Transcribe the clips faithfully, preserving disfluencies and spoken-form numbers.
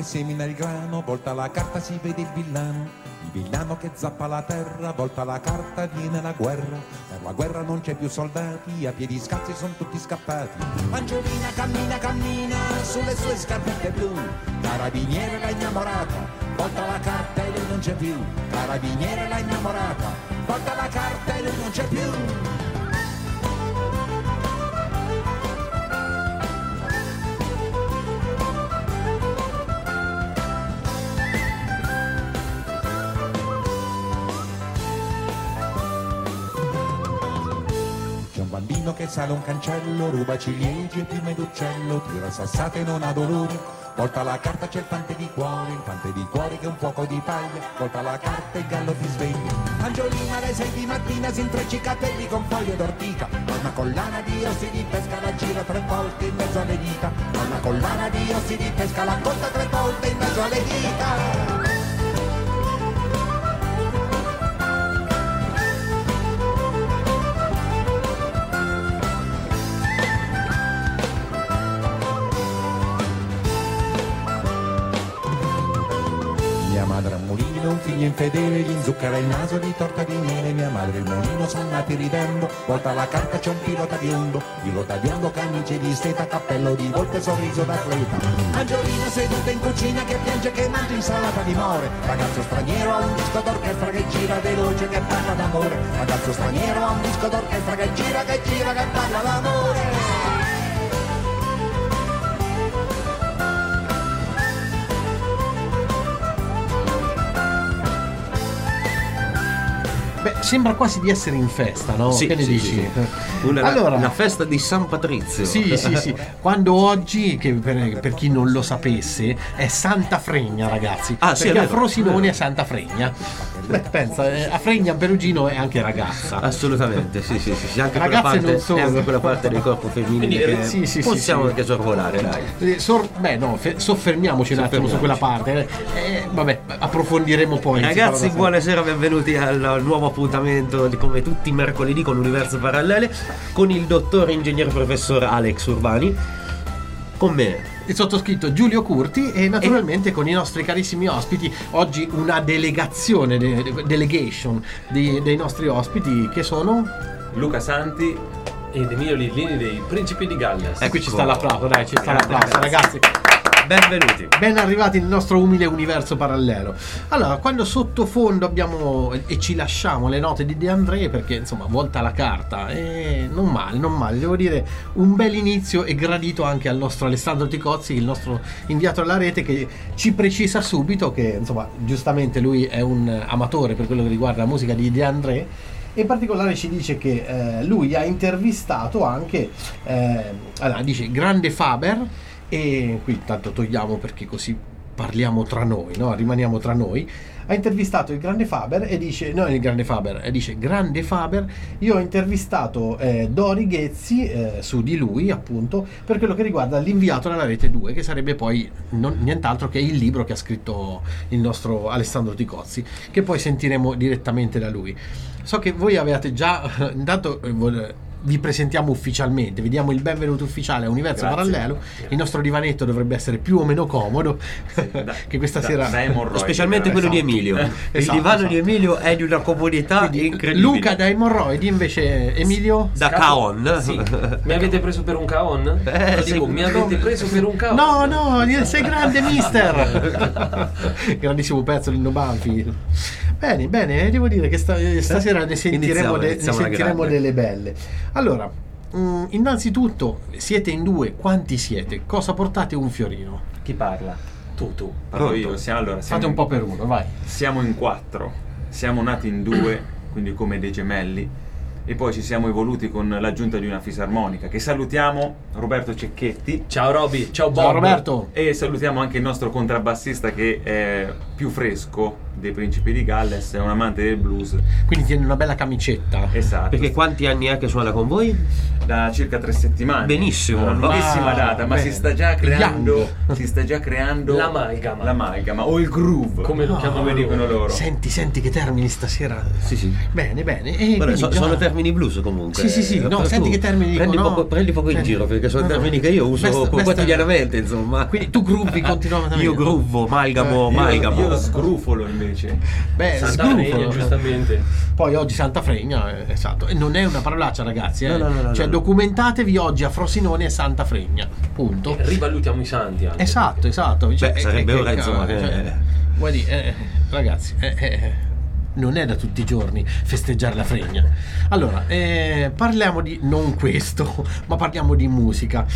semina il grano, volta la carta si vede il villano. Il villano che zappa la terra, volta la carta viene la guerra. Per la guerra non c'è più soldati, a piedi scalzi sono tutti scappati. Angiolina cammina, cammina sulle sue scarpette blu. Carabiniere l'ha innamorata, volta la carta e lui non c'è più. Carabiniere l'ha innamorata, volta la carta e lui non c'è più. Bambino che sale un cancello, ruba ciliegie e piume d'uccello, tira sassate e non ha dolori, volta la carta c'è il fante di cuore, il fante di cuore che è un fuoco di paglia, volta la carta e il gallo ti sveglia. Angiolina alle sei di mattina si intreccia i capelli con foglie d'ortica, una collana di ossi di pesca la gira tre volte in mezzo alle dita, una collana di ossi di pesca la conta tre volte in mezzo alle dita. Madre al mulino, un figlio infedele, gli inzucchera il naso di torta di miele. Mia madre e il mulino sono nati ridendo, volta la carta c'è un pilota biondo, pilota biondo, camicie di seta, cappello di volpe, sorriso d'atleta. Angiolina seduta in cucina che piange che mangia insalata di more, ragazzo straniero ha un disco d'orchestra che gira veloce che parla d'amore, ragazzo straniero ha un disco d'orchestra che gira, che gira, che parla d'amore. Beh, sembra quasi di essere in festa, no? Sì, che ne sì, dici? sì. Una, allora, una festa di San Patrizio. Sì, sì, sì. Quando oggi, che per, per chi non lo sapesse, è Santa Fregna, ragazzi. Ah, sì, perché è a vero. Frosinone è Santa Fregna. Beh, pensa, eh, a Fregna a Perugino è anche ragazza. Assolutamente, sì, sì, sì. Anche quella Ragazze parte, non solo. è anche quella parte del corpo femminile Quindi, che sì, sì, sì, possiamo sì. anche sorvolare, dai. Eh, Sor- beh, no, fe- soffermiamoci un attimo su quella parte. Eh, vabbè, approfondiremo poi. Ragazzi, buonasera, benvenuti al, al nuovo appuntamento di come tutti i mercoledì con Universo Parallele con il dottor ingegnere professor Alex Urbani, con me il sottoscritto Giulio Curti e naturalmente e... con i nostri carissimi ospiti. Oggi una delegazione, de- delegation di, dei nostri ospiti che sono Luca Santi ed Emilio Lillini dei Principi di Galles. E qui ci sta l'applauso, dai, ci sta l'applauso, ragazzi. Benvenuti. Ben arrivati nel nostro umile universo parallelo. Allora, quando sottofondo abbiamo e ci lasciamo le note di De André, perché insomma volta la carta, e non male, non male, devo dire un bel inizio e gradito anche al nostro Alessandro Ticozzi, il nostro inviato alla rete, che ci precisa subito che insomma giustamente lui è un amatore per quello che riguarda la musica di De André. E in particolare ci dice che eh, lui ha intervistato anche eh, allora, dice grande Faber. E qui tanto togliamo perché così parliamo tra noi, no? Rimaniamo tra noi. Ha intervistato il grande Faber e dice no, il grande Faber e dice grande Faber, io ho intervistato eh, Dori Ghezzi eh, su di lui, appunto, per quello che riguarda l'inviato alla rete due, che sarebbe poi non, nient'altro che il libro che ha scritto il nostro Alessandro Ticozzi, che poi sentiremo direttamente da lui. So che voi avete già intanto eh, vi presentiamo ufficialmente, vi diamo il benvenuto ufficiale a Universo Grazie. Parallelo. Il nostro divanetto dovrebbe essere più o meno comodo, sì, da, che questa da, sera da specialmente quello esatto. di Emilio. Eh, Il esatto, divano esatto. di Emilio è di una comodità Quindi, incredibile. Luca da emorroidi, invece Emilio da Caon. Sì. Mi avete preso per un Caon? Eh, Dico, sì. mi avete preso per un Caon? No, no, sei grande mister. Grandissimo pezzo Lino Banfi. Bene, bene, devo dire che sta, stasera ne sentiremo, Iniziamo, de, ne iniziamo alla sentiremo grande. delle belle. Allora, mh, innanzitutto, siete in due, quanti siete? Cosa portate un fiorino? Chi parla? Tu, tu. Parlo Pronto. io. Siamo, allora, siamo Fate un in, po' per uno, vai. siamo in quattro. Siamo nati in due, quindi come dei gemelli. E poi ci siamo evoluti con l'aggiunta di una fisarmonica, che salutiamo Roberto Cecchetti. Ciao Roby, ciao Bob. Ciao Roberto. E salutiamo anche il nostro contrabbassista che è più fresco, dei Principi di Galles, è un amante del blues. Quindi tiene una bella camicetta. Esatto. Perché quanti anni è che suona con voi? Da circa tre settimane. Benissimo. Una lunghissima Ah, data, ma bene. si sta già creando Young. si sta già creando L'amalgama. l'amalgama o il groove, Come lo Ah, chiamano come dicono loro. loro. Senti, senti che termini stasera. Sì, sì. Bene, bene. E Vabbè, quindi so- già- sono termini blues comunque. Sì, sì, sì. No, Però senti tu che termini prendi dico, no. poco, prendi poco in Senti. giro, perché sono No, no. termini che io uso Besta- besta- quotidianamente, insomma. Quindi tu groovi continuamente. Io groovo, amalgamo, Eh, Io, amalgamo. io sgrufolo invece. Beh, Santa sgrufolo. Fregna, giustamente. Poi oggi Santa Fregna, eh, esatto. E non è una parolaccia, ragazzi. Eh. No, no, no, no, cioè, no. documentatevi oggi a Frosinone e Santa Fregna. Punto. Rivalutiamo i santi anche. Esatto, esatto. Cioè, Beh, eh, sarebbe eh, ora, che- insomma, che- cioè, vuoi dire, eh, ragazzi, eh, eh, non è da tutti i giorni festeggiare la Fregna. Allora, eh, parliamo di non questo, ma parliamo di musica.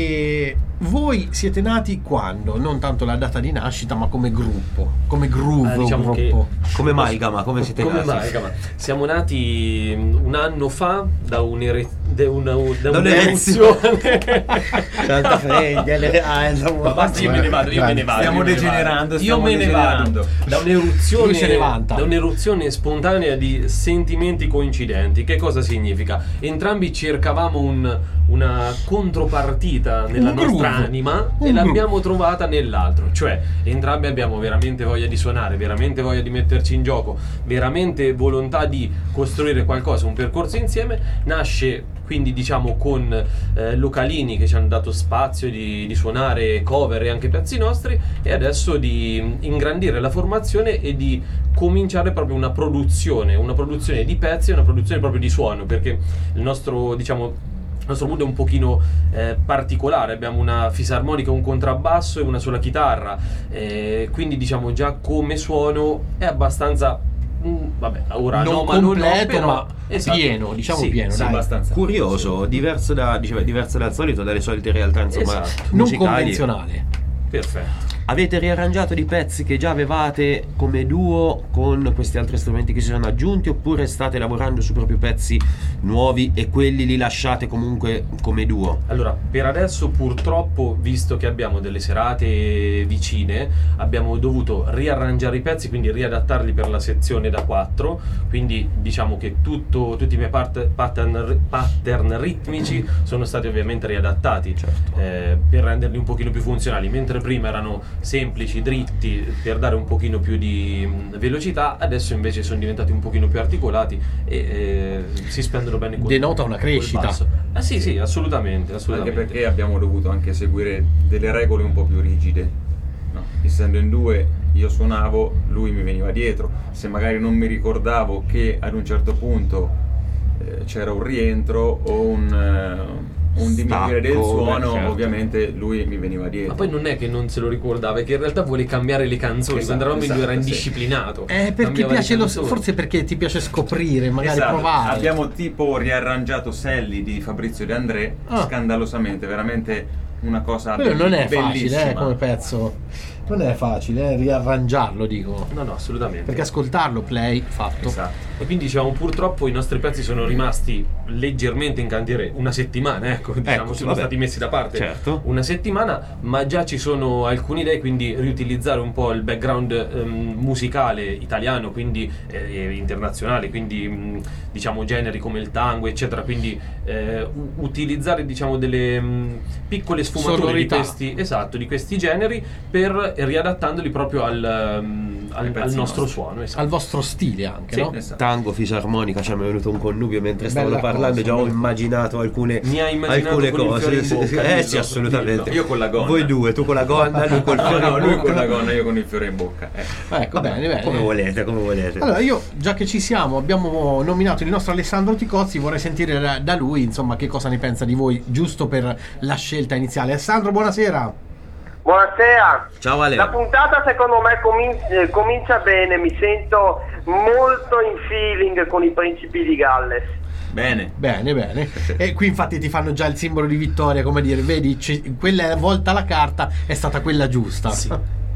E voi siete nati quando? Non tanto la data di nascita, ma come gruppo, come groove, Ah, diciamo gruppo. Come amalgama, come siete Come nati? amalgama. Siamo nati mm, un anno fa da, un'ere- da una, da Da un'eruzione. Santa Fregna, le- ah, insomma, Basta, io me ne vado, io me ne vado. Stiamo io me ne degenerando, vado. stiamo Io me ne degenerando. vado. Da un'eruzione, Lui se ne vanta. da un'eruzione spontanea di sentimenti coincidenti. Che cosa significa? Entrambi cercavamo un- una contropartita nella Un nostra groove. anima Un e groove. l'abbiamo trovata nell'altro. Cioè, entrambi abbiamo veramente voglia di suonare, veramente voglia di metterci in gioco, veramente volontà di costruire qualcosa, un percorso insieme. Nasce quindi diciamo con eh, localini che ci hanno dato spazio di, di suonare cover e anche pezzi nostri, e adesso di ingrandire la formazione e di cominciare proprio una produzione, una produzione di pezzi e una produzione proprio di suono, perché il nostro diciamo il nostro mood è un pochino eh, particolare, abbiamo una fisarmonica, un contrabbasso e una sola chitarra, eh, quindi diciamo già come suono è abbastanza mm, vabbè, ora Non no, ma non completo, no, però, ma esatto. pieno, diciamo Sì, pieno, sì, dai. abbastanza Curioso, diverso, da, diceva, diverso dal solito, dalle solite realtà, insomma, Esatto. Non musicali. convenzionale. Perfetto. Avete riarrangiato di pezzi che già avevate come duo con questi altri strumenti che si sono aggiunti, oppure state lavorando su proprio pezzi nuovi e quelli li lasciate comunque come duo? Allora, per adesso purtroppo, visto che abbiamo delle serate vicine, abbiamo dovuto riarrangiare i pezzi, quindi riadattarli per la sezione da quattro, quindi diciamo che tutto, tutti i miei part- pattern, pattern ritmici sono stati ovviamente riadattati, Certo. eh, per renderli un pochino più funzionali, mentre prima erano semplici, dritti, per dare un pochino più di mh, velocità, adesso invece sono diventati un pochino più articolati e eh, si spendono bene col, Denota una col crescita. basso. Ah sì, sì, assolutamente, Anche assolutamente. perché abbiamo dovuto anche seguire delle regole un po' più rigide, no? Essendo in due, io suonavo, lui mi veniva dietro. Se magari non mi ricordavo che ad un certo punto eh, c'era un rientro o un, eh, un diminuire del Stacco, suono, beh, certo. ovviamente lui mi veniva dietro. Ma poi non è che non se lo ricordava, è che in realtà vuole cambiare le canzoni. Esatto, Quando eravamo in due era esatto, sì. indisciplinato. Eh, perché Cambiava le piace lo, canzoni. forse perché ti piace scoprire, magari Esatto. provare. Abbiamo tipo riarrangiato Sally di Fabrizio De André, Ah. scandalosamente, veramente una cosa Quello non è bellissima. facile, eh, come pezzo. Non è facile, eh, riarrangiarlo, dico. No, no, assolutamente. Perché ascoltarlo, play, fatto. Esatto. E quindi diciamo purtroppo i nostri pezzi sono rimasti leggermente in cantiere una settimana, ecco, diciamo, Ecco, sono vabbè. stati messi da parte Certo. una settimana, ma già ci sono alcune idee, quindi riutilizzare un po' il background ehm, musicale italiano, quindi eh, internazionale, quindi mh, diciamo generi come il tango, eccetera, quindi eh, u- utilizzare diciamo delle mh, piccole sfumature Sonorità. di questi, esatto, di questi generi, per riadattandoli proprio al, um, al, Ai pezzi al nostro nostri. suono, esatto. Al vostro stile anche, Sì, no? esatto. Tango, fisarmonica, ci è venuto un connubio mentre stavano Bella parlando, cosa, già ho bella- immaginato alcune, Mi hai immaginato alcune con il cose. fiore in Sì, bocca, sì, eh dillo, sì, assolutamente. dillo. Io con la gonna. Voi due, tu con la gonna, lui col No, fiore no, in lui bocca. con la gonna, io con il fiore in bocca. Eh. Ecco, Vabbè, bene, bene. come volete, come volete. Allora, io, già che ci siamo, abbiamo nominato il nostro Alessandro Ticozzi, vorrei sentire da, da lui, insomma, che cosa ne pensa di voi, giusto per la scelta iniziale. Alessandro, buonasera. Buonasera. Ciao Ale. La puntata secondo me comin- eh, comincia bene, mi sento molto in feeling con i Principi di Galles. Bene. Bene, bene. E qui infatti ti fanno già il simbolo di vittoria, come dire, vedi, ci- quella volta la carta è stata quella giusta. Sì.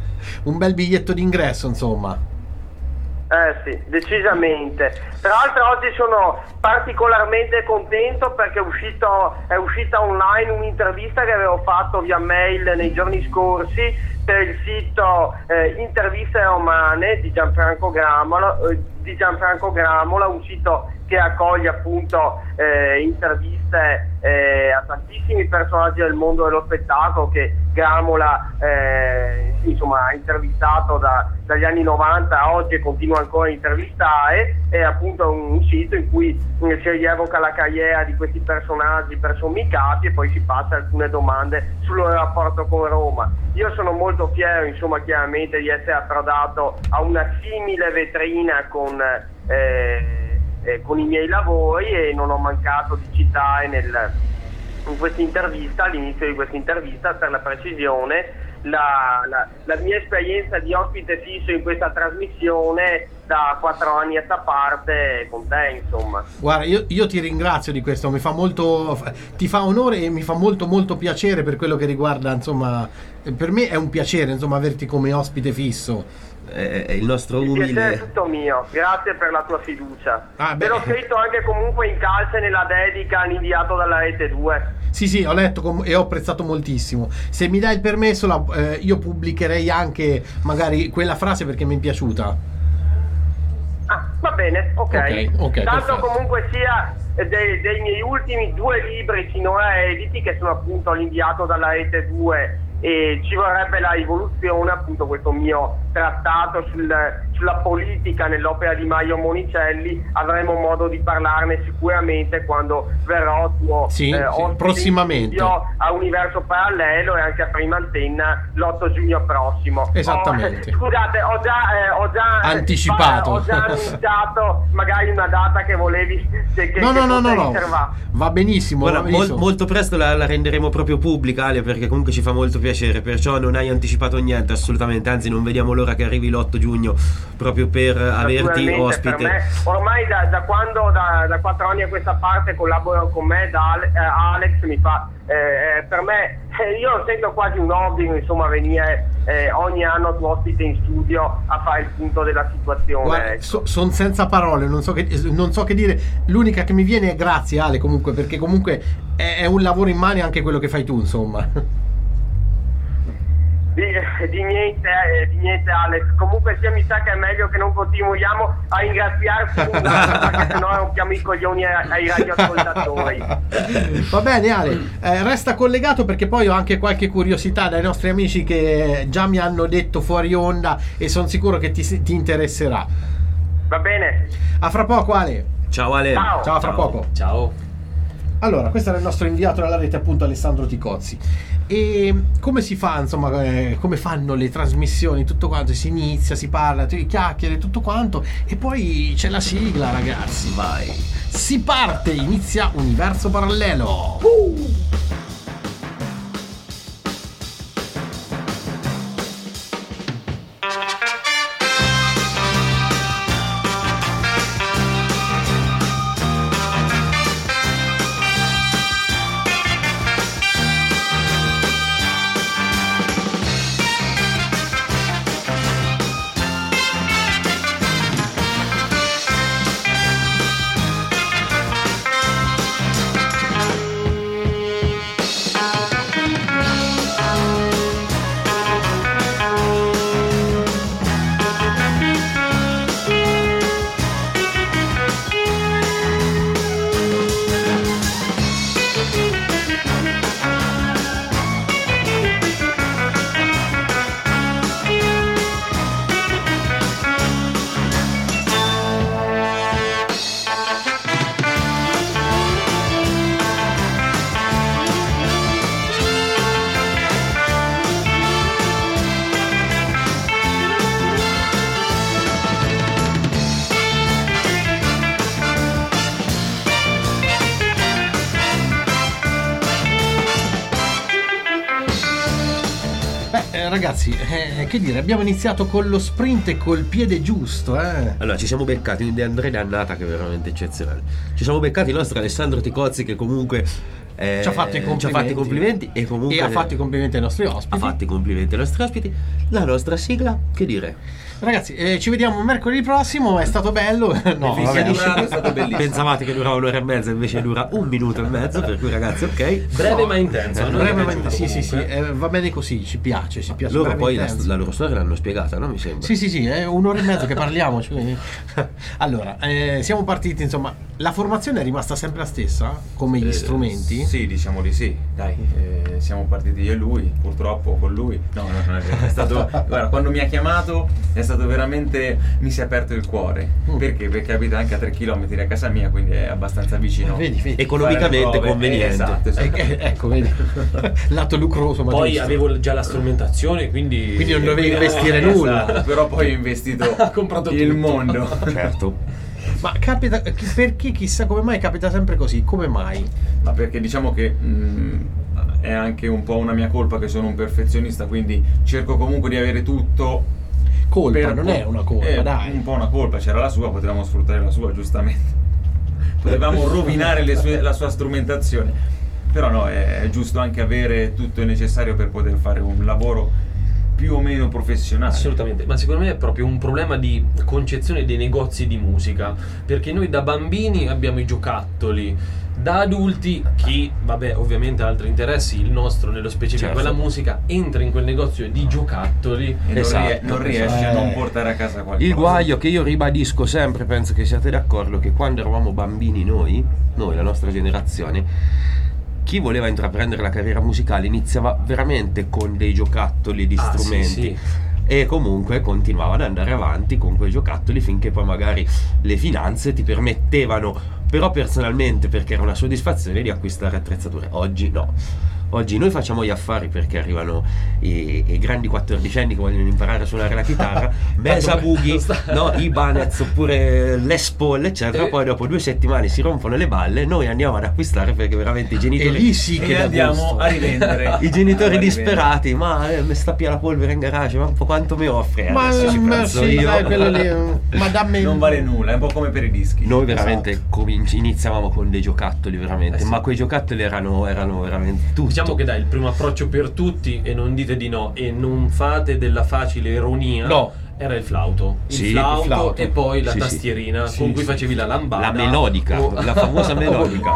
Un bel biglietto d'ingresso, insomma. Eh sì, decisamente. Tra l'altro oggi sono particolarmente contento perché è, uscito, è uscita online un'intervista che avevo fatto via mail nei giorni scorsi per il sito eh, Interviste Romane di Gianfranco Gramola, eh, di Gianfranco Gramola, un sito che accoglie appunto eh, interviste eh, a tantissimi personaggi del mondo dello spettacolo che Gramola eh, insomma ha intervistato da, dagli anni novanta a oggi e continua ancora a intervistare. È appunto un, un sito in cui eh, si rievoca la carriera di questi personaggi per sommi capi e poi si passa alcune domande sul loro rapporto con Roma. Io sono molto fiero, insomma, chiaramente di essere approdato a una simile vetrina con eh, Eh, con i miei lavori, e non ho mancato di citare nel, in questa intervista, all'inizio di questa intervista, per la precisione, la, la, la mia esperienza di ospite fisso in questa trasmissione da quattro anni a sta parte con te, insomma. Guarda, io, io ti ringrazio di questo, mi fa molto, ti fa onore e mi fa molto molto piacere per quello che riguarda, insomma, per me è un piacere, insomma, averti come ospite fisso. È il nostro umile. Il piacere è tutto mio, grazie per la tua fiducia. Ah, te l'ho scritto anche comunque in calce nella dedica all'inviato dalla Rete due. Sì, sì, ho letto com- e ho apprezzato moltissimo. Se mi dai il permesso, la, eh, io pubblicherei anche magari quella frase perché mi è piaciuta. Ah, va bene, ok. Ok, ok, Tanto perfetto. comunque sia dei, dei miei ultimi due libri finora editi, che sono appunto l'inviato dalla Rete due e Ci vorrebbe la rivoluzione, appunto questo mio trattato sul, sulla politica nell'opera di Mario Monicelli. Avremo modo di parlarne sicuramente quando verrò tuo Sì, eh, sì, ospite prossimamente. in studio a Universo Parallelo e anche a Prima Antenna l'otto giugno prossimo. Esattamente. Ho, scusate, ho già, eh, ho già eh, Anticipato. ho già annunciato magari una data che volevi che, che, No, che no, no, no, potrei no. riservare. Va benissimo. Guarda, va mol- benissimo. molto presto la, la renderemo proprio pubblica, Ale, perché comunque ci fa molto piacere, perciò non hai anticipato niente assolutamente, anzi non vediamo l'ora che arrivi l'otto giugno proprio per averti Naturalmente, ospite. per me, ormai da, da quando da, da quattro anni a questa parte collaboro con me, da Ale- eh, Alex mi fa eh, per me eh, io lo sento quasi un obbligo, insomma, venire eh, ogni anno tuo ospite in studio a fare il punto della situazione. Guarda, Ecco. so, sono senza parole, non so, che, non so che dire. L'unica che mi viene è grazie, Ale, comunque, perché comunque è, è un lavoro in mano anche quello che fai tu, insomma. Di, di niente, eh, di niente Alex, comunque sia mi sa che è meglio che non continuiamo a ringraziarci perché sennò rompiamo i coglioni ai, ai radioascoltatori. Va bene, Ale, eh, resta collegato perché poi ho anche qualche curiosità dai nostri amici che già mi hanno detto fuori onda e sono sicuro che ti, ti interesserà. Va bene, A fra poco, Ale. Ciao Ale. Ciao. Ciao, a fra poco. Ciao. Allora, questo era il nostro inviato dalla rete, appunto, Alessandro Ticozzi. E come si fa, insomma, eh, come fanno le trasmissioni, tutto quanto, si inizia, si parla, tu- chiacchiere, tutto quanto, e poi c'è la sigla, ragazzi, vai. Si parte, inizia Universo Parallelo. Ragazzi, eh, che dire, abbiamo iniziato con lo sprint e col piede giusto, eh. Allora, ci siamo beccati un De André dannata che è veramente eccezionale. Ci siamo beccati il nostro Alessandro Ticozzi, che comunque eh, Ci ha fatto i complimenti. ci ha fatto i complimenti e comunque E ha fatto i complimenti ai nostri ospiti. ha fatto i complimenti ai nostri ospiti. La nostra sigla, che dire? Ragazzi, eh, ci vediamo mercoledì prossimo, è stato bello. No, Il vabbè, fischio è stato bellissimo. Pensavate che durava un'ora e mezza, invece dura un minuto e mezzo, per cui ragazzi, ok. Breve ma intenso. a noi è brevemente, piaciuto sì, sì, sì, comunque. eh, va bene così, ci piace, ci piace. Loro breve poi la, intenso. la loro storia l'hanno spiegata, no? Mi sembra. Sì, sì, sì, è un'ora e mezzo che parliamo. Cioè... Allora, eh, siamo partiti, insomma, la formazione è rimasta sempre la stessa, come gli Eh, strumenti? Sì, diciamo di sì. Dai, eh, siamo partiti io e lui, purtroppo con lui. No, no, non è vero. È stato, guarda, quando mi ha chiamato è stato veramente, mi si è aperto il cuore. Mm. Perché? Perché abita anche a tre chilometri da casa mia, quindi è abbastanza vicino. Vedi, vedi. Economicamente Fare le prove. conveniente. Eh, esatto, esatto. Eh, eh, ecco, vedi. Lato lucroso, ma Poi giusto. avevo già la strumentazione, quindi. Quindi non dovevi quindi- investire eh, nulla. esatto. Però poi ho investito Ha comprato il tutto. mondo. Certo. Ma capita, perché chissà come mai capita sempre così? Come mai? Ma perché diciamo che mh, è anche un po' una mia colpa che sono un perfezionista, quindi cerco comunque di avere tutto. Colpa, per- non è una colpa, eh, dai. Un po' una colpa, c'era la sua, potevamo sfruttare la sua, giustamente. Potevamo rovinare le sue- la sua strumentazione. Però no, è giusto anche avere tutto il necessario per poter fare un lavoro più o meno professionale. Assolutamente, ma secondo me è proprio un problema di concezione dei negozi di musica, perché noi da bambini abbiamo i giocattoli, da adulti chi, vabbè, ovviamente ha altri interessi, il nostro nello specifico Certo. è la musica, entra in quel negozio di giocattoli E non, Esatto, rie- non riesce a esatto. non portare a casa qualcosa. Il guaio che io ribadisco sempre, penso che siate d'accordo, che quando eravamo bambini noi, noi la nostra generazione, chi voleva intraprendere la carriera musicale iniziava veramente con dei giocattoli di Ah, sì, strumenti. sì. E comunque continuava ad andare avanti con quei giocattoli finché poi magari le finanze ti permettevano, però personalmente, perché era una soddisfazione, di acquistare attrezzature. Oggi no. Oggi noi facciamo gli affari perché arrivano i, i grandi quattordicenni che vogliono imparare a suonare la chitarra, Mesa Boogie, no, Ibanez oppure Les Paul, eccetera. Eh. Poi dopo due settimane si rompono le balle, noi andiamo ad acquistare perché veramente i E genitori lì sì E che dà andiamo gusto. a rivendere. i genitori A rivendere. disperati, ma eh, mi sta via la polvere in garage, ma quanto mi offre? Ma, Adesso ci ma penso sì, io. dai, quello lì, eh, ma dammi Non vale nulla, è un po' come per i dischi. Noi veramente Esatto. cominci- iniziavamo con dei giocattoli veramente, Eh sì. ma quei giocattoli erano, erano veramente tutto. Diciamo che dai, il primo approccio per tutti, e non dite di no, e non fate della facile ironia, No. era il flauto. Il, Sì, il flauto, flauto. e poi la Sì, sì. tastierina Sì, con cui sì, facevi la lambada. la melodica, o- la famosa melodica.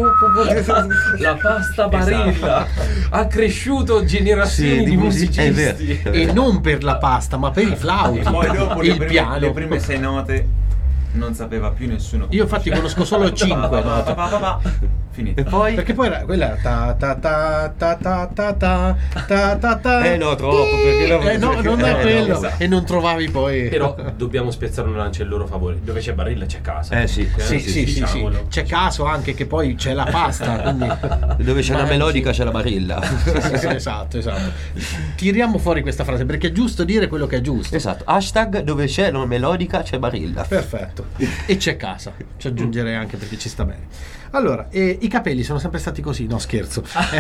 La pasta barilla ha cresciuto generazioni Sì, di, di music- musicisti. è vero, è E non per la pasta, ma per i flauti. E poi dopo e le il prime, piano. le prime sei note non sapeva più nessuno. Io infatti conosco solo cinque note. Finito. E poi? Perché poi era, quella era ta ta ta ta ta ta ta ta ta ta. Eh no, troppo, perché no, Eh no, non eh, è no, quello. esatto. E non trovavi poi. Però dobbiamo spezzare una lancia in loro favore. Dove c'è Barilla c'è casa. Eh sì, Sì, sì, sì, sì. diciamolo. C'è caso anche che poi c'è la pasta, quindi Dove c'è la mangi. melodica c'è la barilla. Sì, sì, sì, esatto, esatto. Tiriamo fuori questa frase perché è giusto dire quello che è giusto. Esatto, hashtag dove c'è la melodica c'è barilla. Perfetto. E c'è casa, ci aggiungerei anche perché ci sta bene. Allora, eh, i capelli sono sempre stati così? No, scherzo.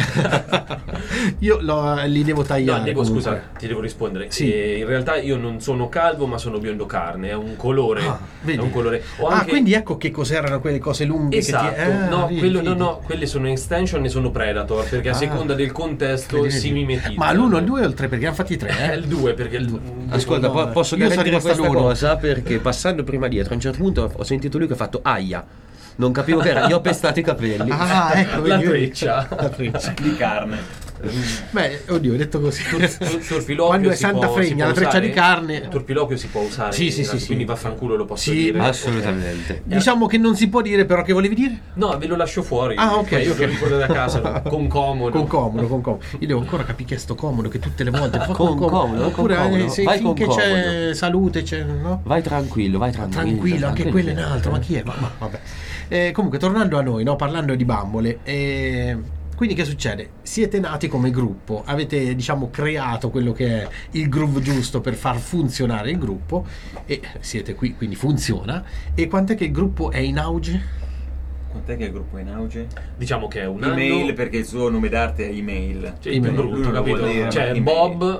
Io lo- li devo tagliare. No, devo, comunque. scusa, ti devo rispondere. Sì. Eh, in realtà io non sono calvo, ma sono biondo carne. È un colore. Ah, vedi? È un colore. Ho Ah, anche- quindi ecco che cos'erano quelle cose lunghe Esatto, che ti... Ah, no, vedi, quello, no, vedi. no, quelle sono extension e sono predator, perché a Ah, seconda del contesto vedi, vedi. si mimetizzano. Ma l'uno, il due o il tre? Perché hanno fatti tre, È eh? il due, perché il Ascolta, no, po- eh. posso Io sono garantire rimasto questa all'uno. cosa perché passando prima dietro a un certo punto ho sentito lui che ha fatto aia. Non capivo che era, gli ho pestato i capelli. Ah, ecco, La vedi, vedi. treccia. La treccia. Di carne. Beh, oddio, detto così. Turpiloquio Quando è si Santa può- si Fregna, può la treccia usare? di carne. Il turpiloquio si può usare, Sì, sì, in- sì, sì. quindi vaffanculo lo posso Sì, dire. Assolutamente. Diciamo che non si può dire, però che volevi dire? No, ve lo lascio fuori. Ah, ok, Poi io ok. lo ricordo da casa con comodo. Con comodo, con comodo. Io devo ancora capire che è sto comodo che tutte le volte fa Con comodo, Oppure con comodo. eh, se Vai con finché c'è comodo. salute, c'è, no? Vai tranquillo, vai tranquillo. Tranquillo, anche quello è un altro, ma chi è? Ma, ma vabbè. Eh, comunque, tornando a noi, no? Parlando di bambole, eh, quindi che succede? Siete nati come gruppo, avete diciamo creato quello che è il groove giusto per far funzionare il gruppo e siete qui, quindi funziona. E quant'è che il gruppo è in auge? Quant'è che il gruppo è in auge? Diciamo che è un Email, anno... perché il suo nome d'arte è email. Cioè, il più Email. brutto, Lui lo capito? vuol dire, C'è email. Bob,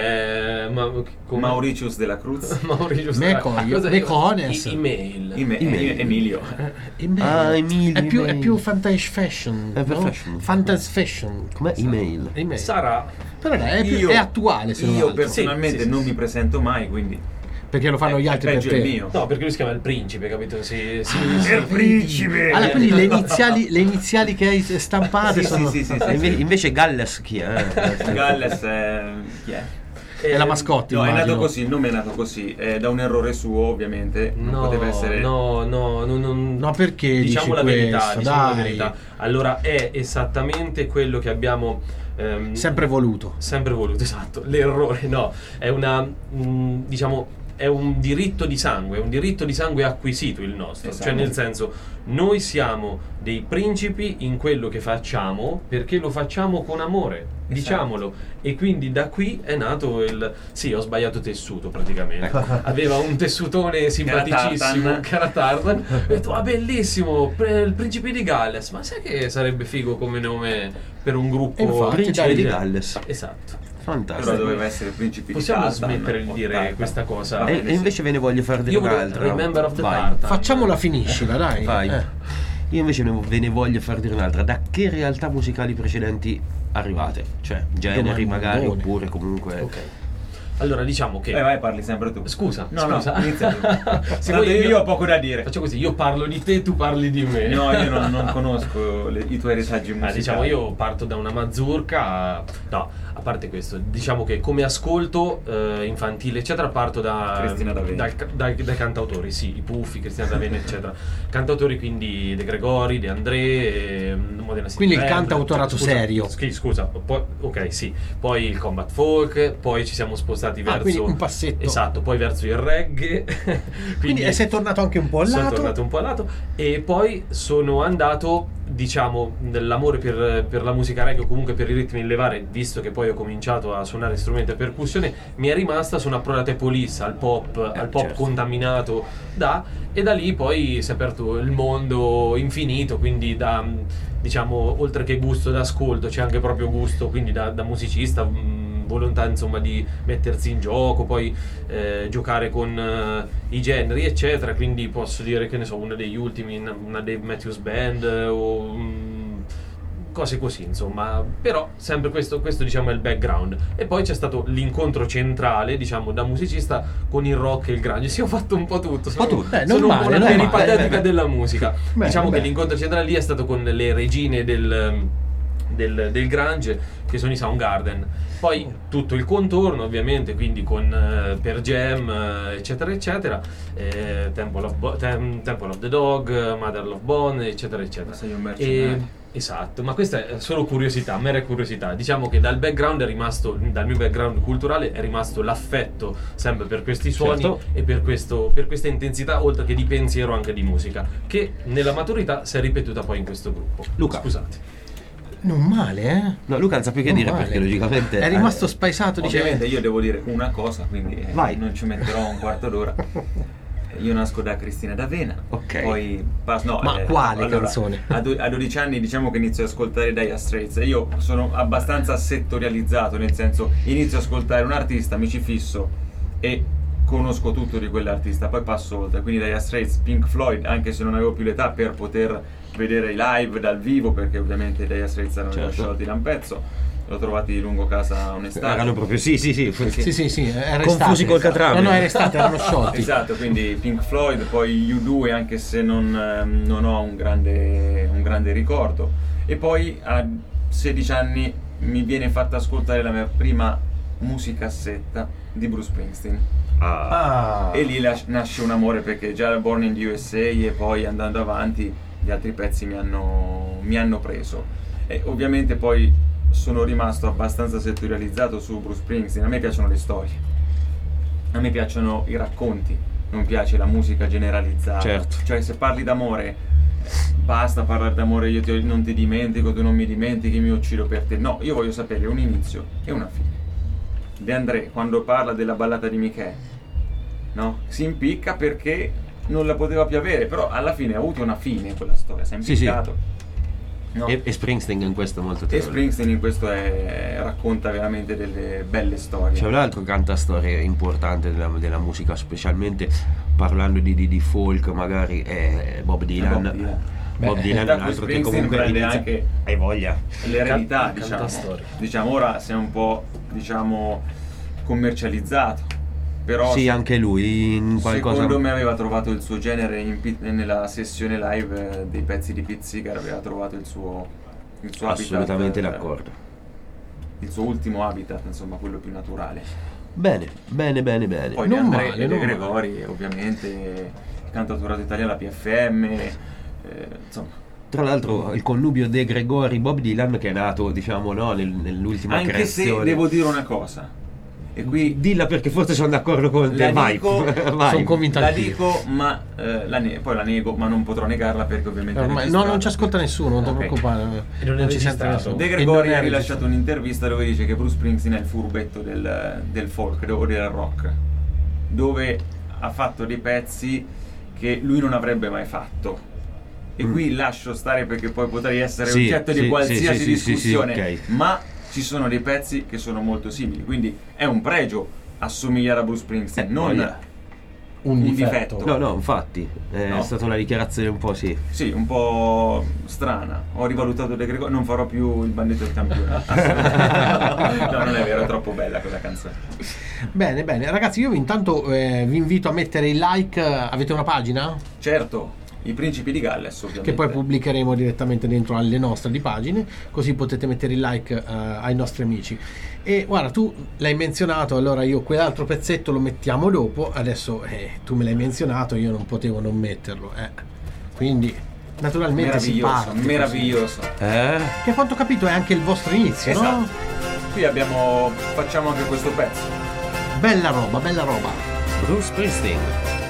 c'è ma, come- Mauritius della Cruz. Mauritius Meco- della- cosa- Mecones. I- email. Email. Email. Emilio. Email. Ah, Emilio, È più, è email. più fantasy fashion. È per no? fashion. Fantasy fashion. Com'è email? Email. Sarà Però dai, è, più- Io- è attuale, se non Io altro. personalmente Sì, sì, non sì. mi presento mai, quindi Perché lo fanno è- gli è altri per peggio te. il mio. no, perché lui si chiama il principe, capito? Si, si, Ah, si- Il principe! Allora, quindi le iniziali, le iniziali che hai stampate Sì, sono... sì, sì, sì, E sì, inve- sì. invece Galles chi è? Galles è... chi è? È la mascotte, No, è immagino. nato così, il nome è nato così, è da un errore suo ovviamente, non No, poteva essere... no, no, no, non- No, perché diciamo dici la verità, questo? diciamo la Dai. verità. Allora è esattamente quello che abbiamo ehm, Sempre voluto. sempre voluto, esatto. L'errore, no, è una mh, diciamo è un diritto di sangue, è un diritto di sangue acquisito il nostro, Esatto. cioè nel senso noi siamo dei principi in quello che facciamo perché lo facciamo con amore, diciamolo, e quindi da qui è nato il sì, ho sbagliato tessuto praticamente. Aveva un tessutone simpaticissimo, Tartan. che era Tartan. Ho detto "Ah, bellissimo, pre- il principe di Galles". Ma sai che sarebbe figo come nome per un gruppo? E infatti, Principe dai, di dai. Galles. Esatto. Però Fantastico. doveva essere principe Possiamo di Tartan. smettere di o dire Tartan. questa cosa? Va E, bene, e invece ve ne voglio far dire Io voglio un'altra. Remember of the Vai. Tartan. Facciamola, finiscila, dai. Vai. Eh. Io invece ne- ve ne voglio far dire un'altra. Da che realtà musicali precedenti arrivati? Cioè, generi Domandone. magari, oppure comunque... Ok. Allora diciamo che Eh, vai, parli sempre tu. Scusa, No, scusa. no, inizia tu. Se Tanto vuoi io ho poco da dire. Faccio così, io parlo di te, tu parli di me. No, io non, non conosco le- i tuoi retaggi musicali. Ah, diciamo io parto da una mazurka, no, a parte questo, diciamo che come ascolto eh, infantile eccetera parto da Cristina D'Avena. dal- dai, dai cantautori, sì, i Puffi, Cristina D'Avena eccetera. Cantautori quindi De Gregori, De André, eh, Modena City Quindi il Band, cantautorato scusa, serio. schi- Scusa, poi, ok, sì, poi il combat folk, poi ci siamo spostati Ah, verso quindi un passetto. Esatto, poi verso il reggae. Quindi eh, sei tornato anche un po' al sono lato. tornato un po' al lato e poi sono andato, diciamo, nell'amore per, per la musica reggae o comunque per i ritmi in levare, visto che poi ho cominciato a suonare strumenti a percussione, mi è rimasta, sono approdato ai Police, al pop, al pop certo. contaminato da, e da lì poi si è aperto il mondo infinito, quindi da, diciamo, oltre che gusto d'ascolto c'è anche proprio gusto, quindi da, da musicista, mh, volontà insomma di mettersi in gioco, poi eh, giocare con eh, i generi eccetera, quindi posso dire che ne so, uno degli ultimi, una una Dave Matthews Band eh, o mm, cose così insomma, però sempre questo, questo diciamo è il background, e poi c'è stato l'incontro centrale diciamo da musicista con il rock e il grunge. Sì, ho fatto un po' tutto, sono, Un po' tutto. Eh, non sono un male, po' una non male, peripatetica beh. della musica. Beh, diciamo beh. che l'incontro centrale lì è stato con le regine del del, del grunge, che sono i Soundgarden, poi tutto il contorno ovviamente, quindi con eh, Pearl Jam eh, eccetera eccetera, eh, Temple, of Bo- Tem- Temple of the Dog, Mother Love Bone eccetera eccetera. Sei un E, mercenario. esatto, ma questa è solo curiosità, mera curiosità. Diciamo che dal background è rimasto, dal mio background culturale è rimasto l'affetto sempre per questi suoni, Certo. e per, questo, per questa intensità, oltre che di pensiero anche di musica, che nella maturità si è ripetuta poi in questo gruppo. Luca. Scusate. Non male, eh? No, Luca non sa più che Non dire male. perché logicamente... È rimasto spaesato, Ovviamente dice. io devo dire una cosa, quindi eh, Vai. non ci metterò un quarto d'ora. Io nasco da Cristina D'Avena. Ok. Poi pas- no, Ma eh, quale allora, canzone? A, do- a dodici anni diciamo che inizio ad ascoltare Dire Straits. Io sono abbastanza settorializzato, nel senso inizio ad ascoltare un artista, mi ci fisso e conosco tutto di quell'artista, poi passo oltre. Quindi Dire Straits, Pink Floyd, anche se non avevo più l'età per poter vedere i live dal vivo, perché ovviamente Dire Straits erano Certo. sciolti da un pezzo. L'ho trovati lungo casa un'estate. Erano proprio... Sì, sì, sì. Sì, sì, sì, era Confusi estate. col catrame. No, no, era estate, erano sciolti. Esatto, quindi Pink Floyd, poi U due, anche se non, ehm, non ho un grande, un grande ricordo. E poi a sedici anni mi viene fatta ascoltare la mia prima musicassetta di Bruce Springsteen. Ah. Ah. E lì las- nasce un amore, perché già da Born in the U S A e poi andando avanti gli altri pezzi mi hanno, mi hanno preso. E ovviamente poi sono rimasto abbastanza settorializzato su Bruce Springsteen. A me piacciono le storie, a me piacciono i racconti, non piace la musica generalizzata. Certo. Cioè se parli d'amore, eh, basta parlare d'amore, io ti- non ti dimentico, tu non mi dimentichi, mi uccido per te. No, io voglio sapere un inizio e una fine. De André, quando parla della ballata di Michè, no? Si impicca perché non la poteva più avere, però alla fine ha avuto una fine quella storia, si è Sì, sì. impiccato. No. E, e Springsteen in questo è molto E terribile. Springsteen in questo è, racconta veramente delle belle storie. C'è un altro cantastorie importante della, della musica, specialmente parlando di, di, di folk, magari è Bob Dylan. Bob Dylan. Bob Beh, Dylan è da un cui altro che Springsteen comunque prende inizia- anche hai voglia. l'eredità, Can- diciamo. cantastorie. Diciamo ora si è un po', diciamo, commercializzato, però Sì, se- anche lui in qualcosa. secondo me aveva trovato il suo genere in Pete- nella sessione live eh, dei pezzi di Pete Seeger, aveva trovato il suo, il suo Assolutamente habitat, eh, d'accordo. il suo ultimo habitat, insomma, quello più naturale. Bene, bene, bene, bene. Poi Non De André male, e De non male. Gregori, ovviamente, il cantautorato italiano, la P F M, eh, insomma. Tra l'altro il connubio De Gregori Bob Dylan, che è nato, diciamo, no, nel- nell'ultima Anche creazione. se devo dire una cosa, e qui Dilla, perché forse sono d'accordo con te. la Vai. dico, Vai. Sono convinto la anch'io. dico, ma eh, la ne- poi la nego, ma non potrò negarla perché ovviamente è Ormai- no, registrata. non ci ascolta nessuno, non ti Ok. preoccupare. E non è ci sente registrato. nessuno. De E Gregori non è ha rilasciato registrato. un'intervista dove dice che Bruce Springsteen è il furbetto del, del folk o del rock, dove ha fatto dei pezzi che lui non avrebbe mai fatto. E Mm. qui lascio stare perché poi potrei essere Sì, oggetto sì, di qualsiasi sì, sì, sì, sì, discussione, sì, ok. ma ci sono dei pezzi che sono molto simili, quindi è un pregio assomigliare a Bruce Springsteen, Eh, non voglia. Un un difetto. difetto. No, no, infatti, è No. stata una dichiarazione un po' sì. Sì, un po' strana. Ho rivalutato De Gregori, non farò più il bandito del campione. Assolutamente. No, non è vero, è troppo bella quella canzone. Bene, bene. Ragazzi, io intanto eh, vi invito a mettere il like. Avete una pagina? Certo, i principi di Galles, ovviamente. Che poi pubblicheremo direttamente dentro alle nostre di pagine, così potete mettere il like eh, ai nostri amici. E guarda, tu l'hai menzionato, allora io quell'altro pezzetto lo mettiamo dopo. Adesso eh, tu me l'hai menzionato, io non potevo non metterlo, eh. Quindi naturalmente si Meraviglioso, parte meraviglioso. Eh? che a quanto ho capito è anche il vostro inizio, Esatto. no? Qui abbiamo, facciamo anche questo pezzo. Bella roba, bella roba. Bruce Springsteen.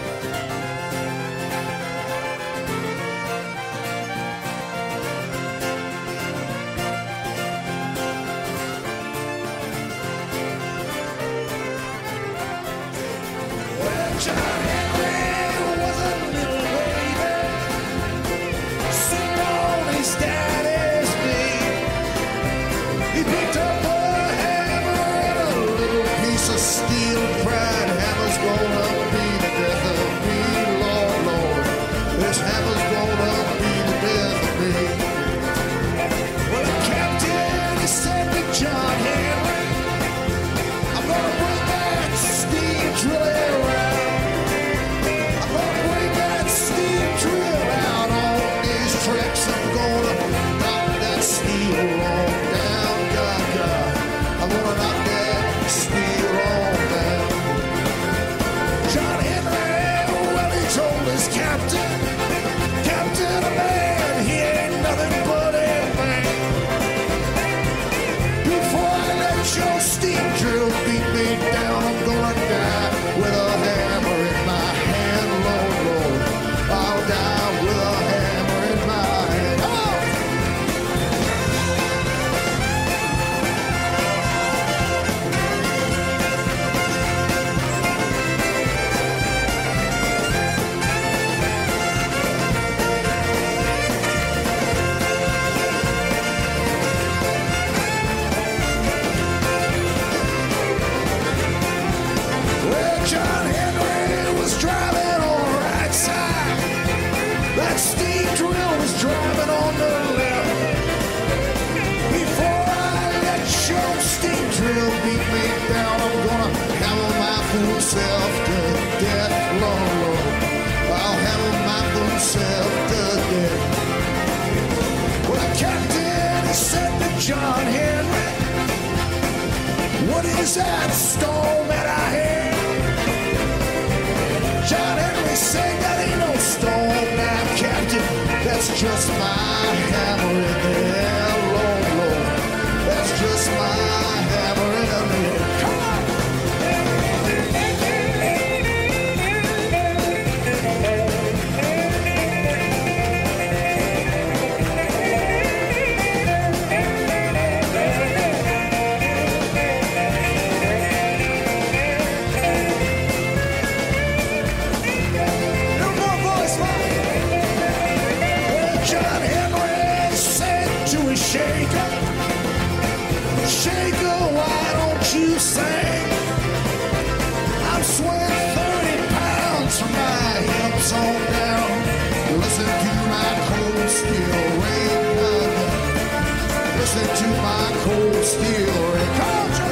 John Henry, what is that storm that I hear? John Henry saying that ain't no storm now, Captain. That's just my hammer in the air, Lord, Lord. That's just my hammer in the air. Come on! No more my cold steel ring. Come on, Johnny.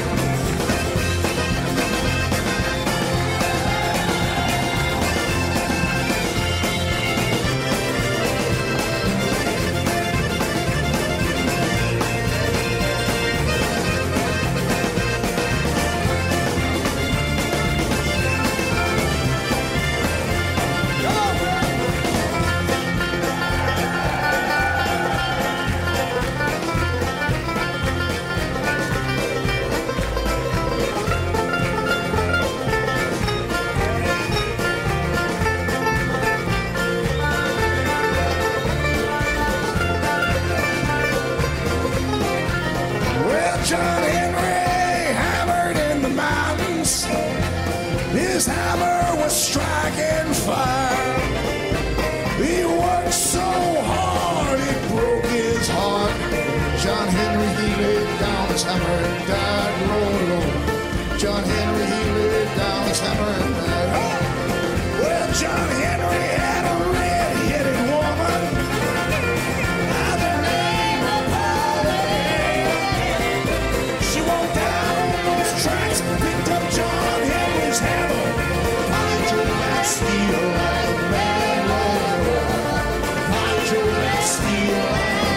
John Henry hammered in the mountains. His hammer was striking fire. He worked so hard it broke his heart. John Henry, he laid down his hammer and died. Lord, Lord. John Henry, he laid down his hammer and died. Oh! Well, John Henry had a red-headed woman by the name of Polly. She walked down on those tracks, picked up John Henry's hammer. Polly drew that steel like a man, Lord, Lord. Polly drew that steel like a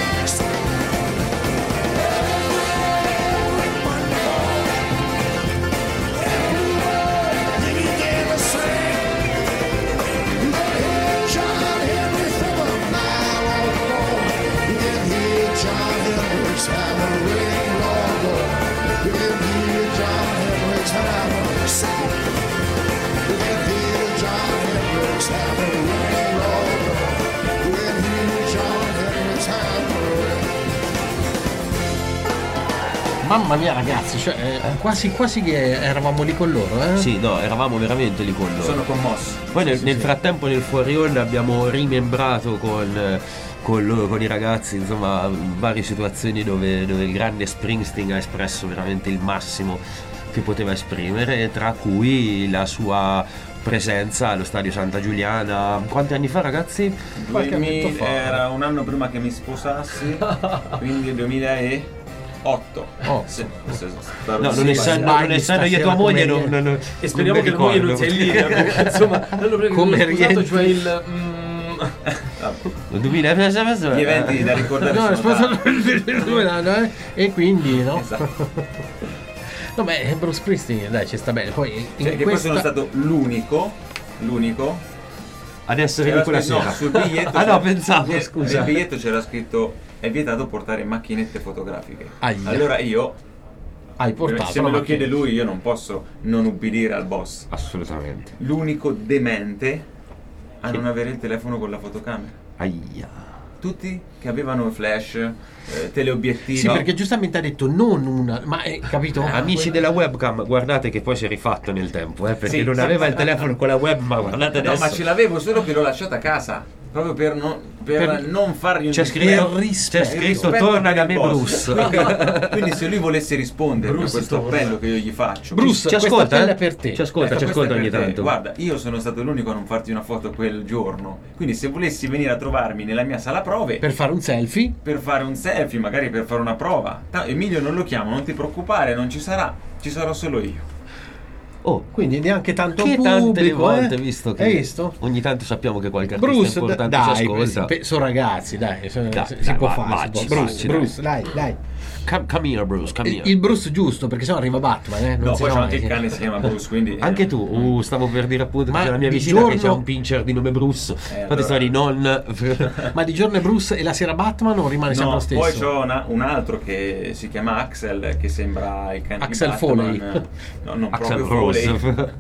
Mamma mia ragazzi, cioè eh, quasi quasi che eravamo lì con loro, eh? Sì, no, eravamo veramente lì con loro. Sono commosso. Poi nel, Sì, nel sì. frattempo nel fuori onda abbiamo rimembrato con, eh, con loro, con i ragazzi, insomma, varie situazioni dove, dove il grande Springsteen ha espresso veramente il massimo che poteva esprimere, tra cui la sua presenza allo Stadio Santa Giuliana. Quanti anni fa, ragazzi? Qualche duemila annetto fa. Era un anno prima che mi sposassi, quindi duemilaotto. Oh. Se- se- No, non Sì, essendo, sbagli non essendo io tua stasera moglie, come non, non, non, E speriamo non che mi la moglie non ricordo. sia in linea, perché insomma l'anno prima che Come mi sono sposato, rientri? cioè il mm, Nel duemila Gli eventi da ricordare No, è sono sposato tanti. il duemilano, eh? E quindi, no? Esatto. No, beh, Bruce Springsteen, dai, ci sta bene. Poi in Cioè, che poi questa... sono stato l'unico, l'unico ad essere lì Era quella scritto- sera. no, sul biglietto Ah no, c'era- pensavo, nel- scusa. Nel biglietto c'era scritto: è vietato portare macchinette fotografiche. Aia. Allora io, Hai portato se me la lo chiede macchina. lui, io non posso non ubbidire al boss. Assolutamente. L'unico demente a non avere il telefono con la fotocamera. Aia. Tutti che avevano flash, eh, teleobiettivi. Sì, perché giustamente ha detto non una, ma eh, capito? Amici della webcam, guardate che poi si è rifatto nel tempo, eh, perché Sì, non sì. aveva il telefono con la web, ma guardate No, adesso. ma ce l'avevo, solo che l'ho lasciata a casa. Proprio per non, per Per- non fargli un C'è dispetto. scritto, rispetto. c'è Il scritto rispetto torna per da il me boss. Bruce. Quindi, quindi se lui volesse rispondere Bruce a questo torna. appello che io gli faccio, Bruce, Ci questa ascolta, pelle eh? è per te. Ci ascolta, ecco, ci questo ascolta è ogni per te. tanto. Guarda, io sono stato l'unico a non farti una foto quel giorno. Quindi se volessi venire a trovarmi nella mia sala prove Per fare un selfie. per fare un selfie, magari per fare una prova, ta- Emilio non lo chiamo, non ti preoccupare, non ci sarà, ci sarò solo io. Oh, Quindi neanche tanto che pubblico, tante le volte, eh? visto che Hai visto? ogni tanto sappiamo che qualche artista Bruce, importante dai, ci ascolta. pe- sono ragazzi, dai, sono- Dai, si dai, può va- fare. si vacci, può. Bruce, vacci, Bruce, dai, dai. Come, come here, Bruce, come Il, here. il Bruce giusto, perché sennò arriva Batman, eh? Non No, si poi sa c'è mai. anche il cane, si chiama Bruce, quindi... eh, Anche tu, uh, stavo per dire appunto Ma che c'è la mia di vicina che giorno- c'ha un pincher di nome Bruce. Eh, Infatti stavo di non. Ma di giorno è Bruce e la sera Batman o rimane sempre No, lo stesso? poi c'ho una- un altro che si chiama Axel, che sembra il cane Axel di Batman. Foley. No, non Axel proprio Rose. Foley.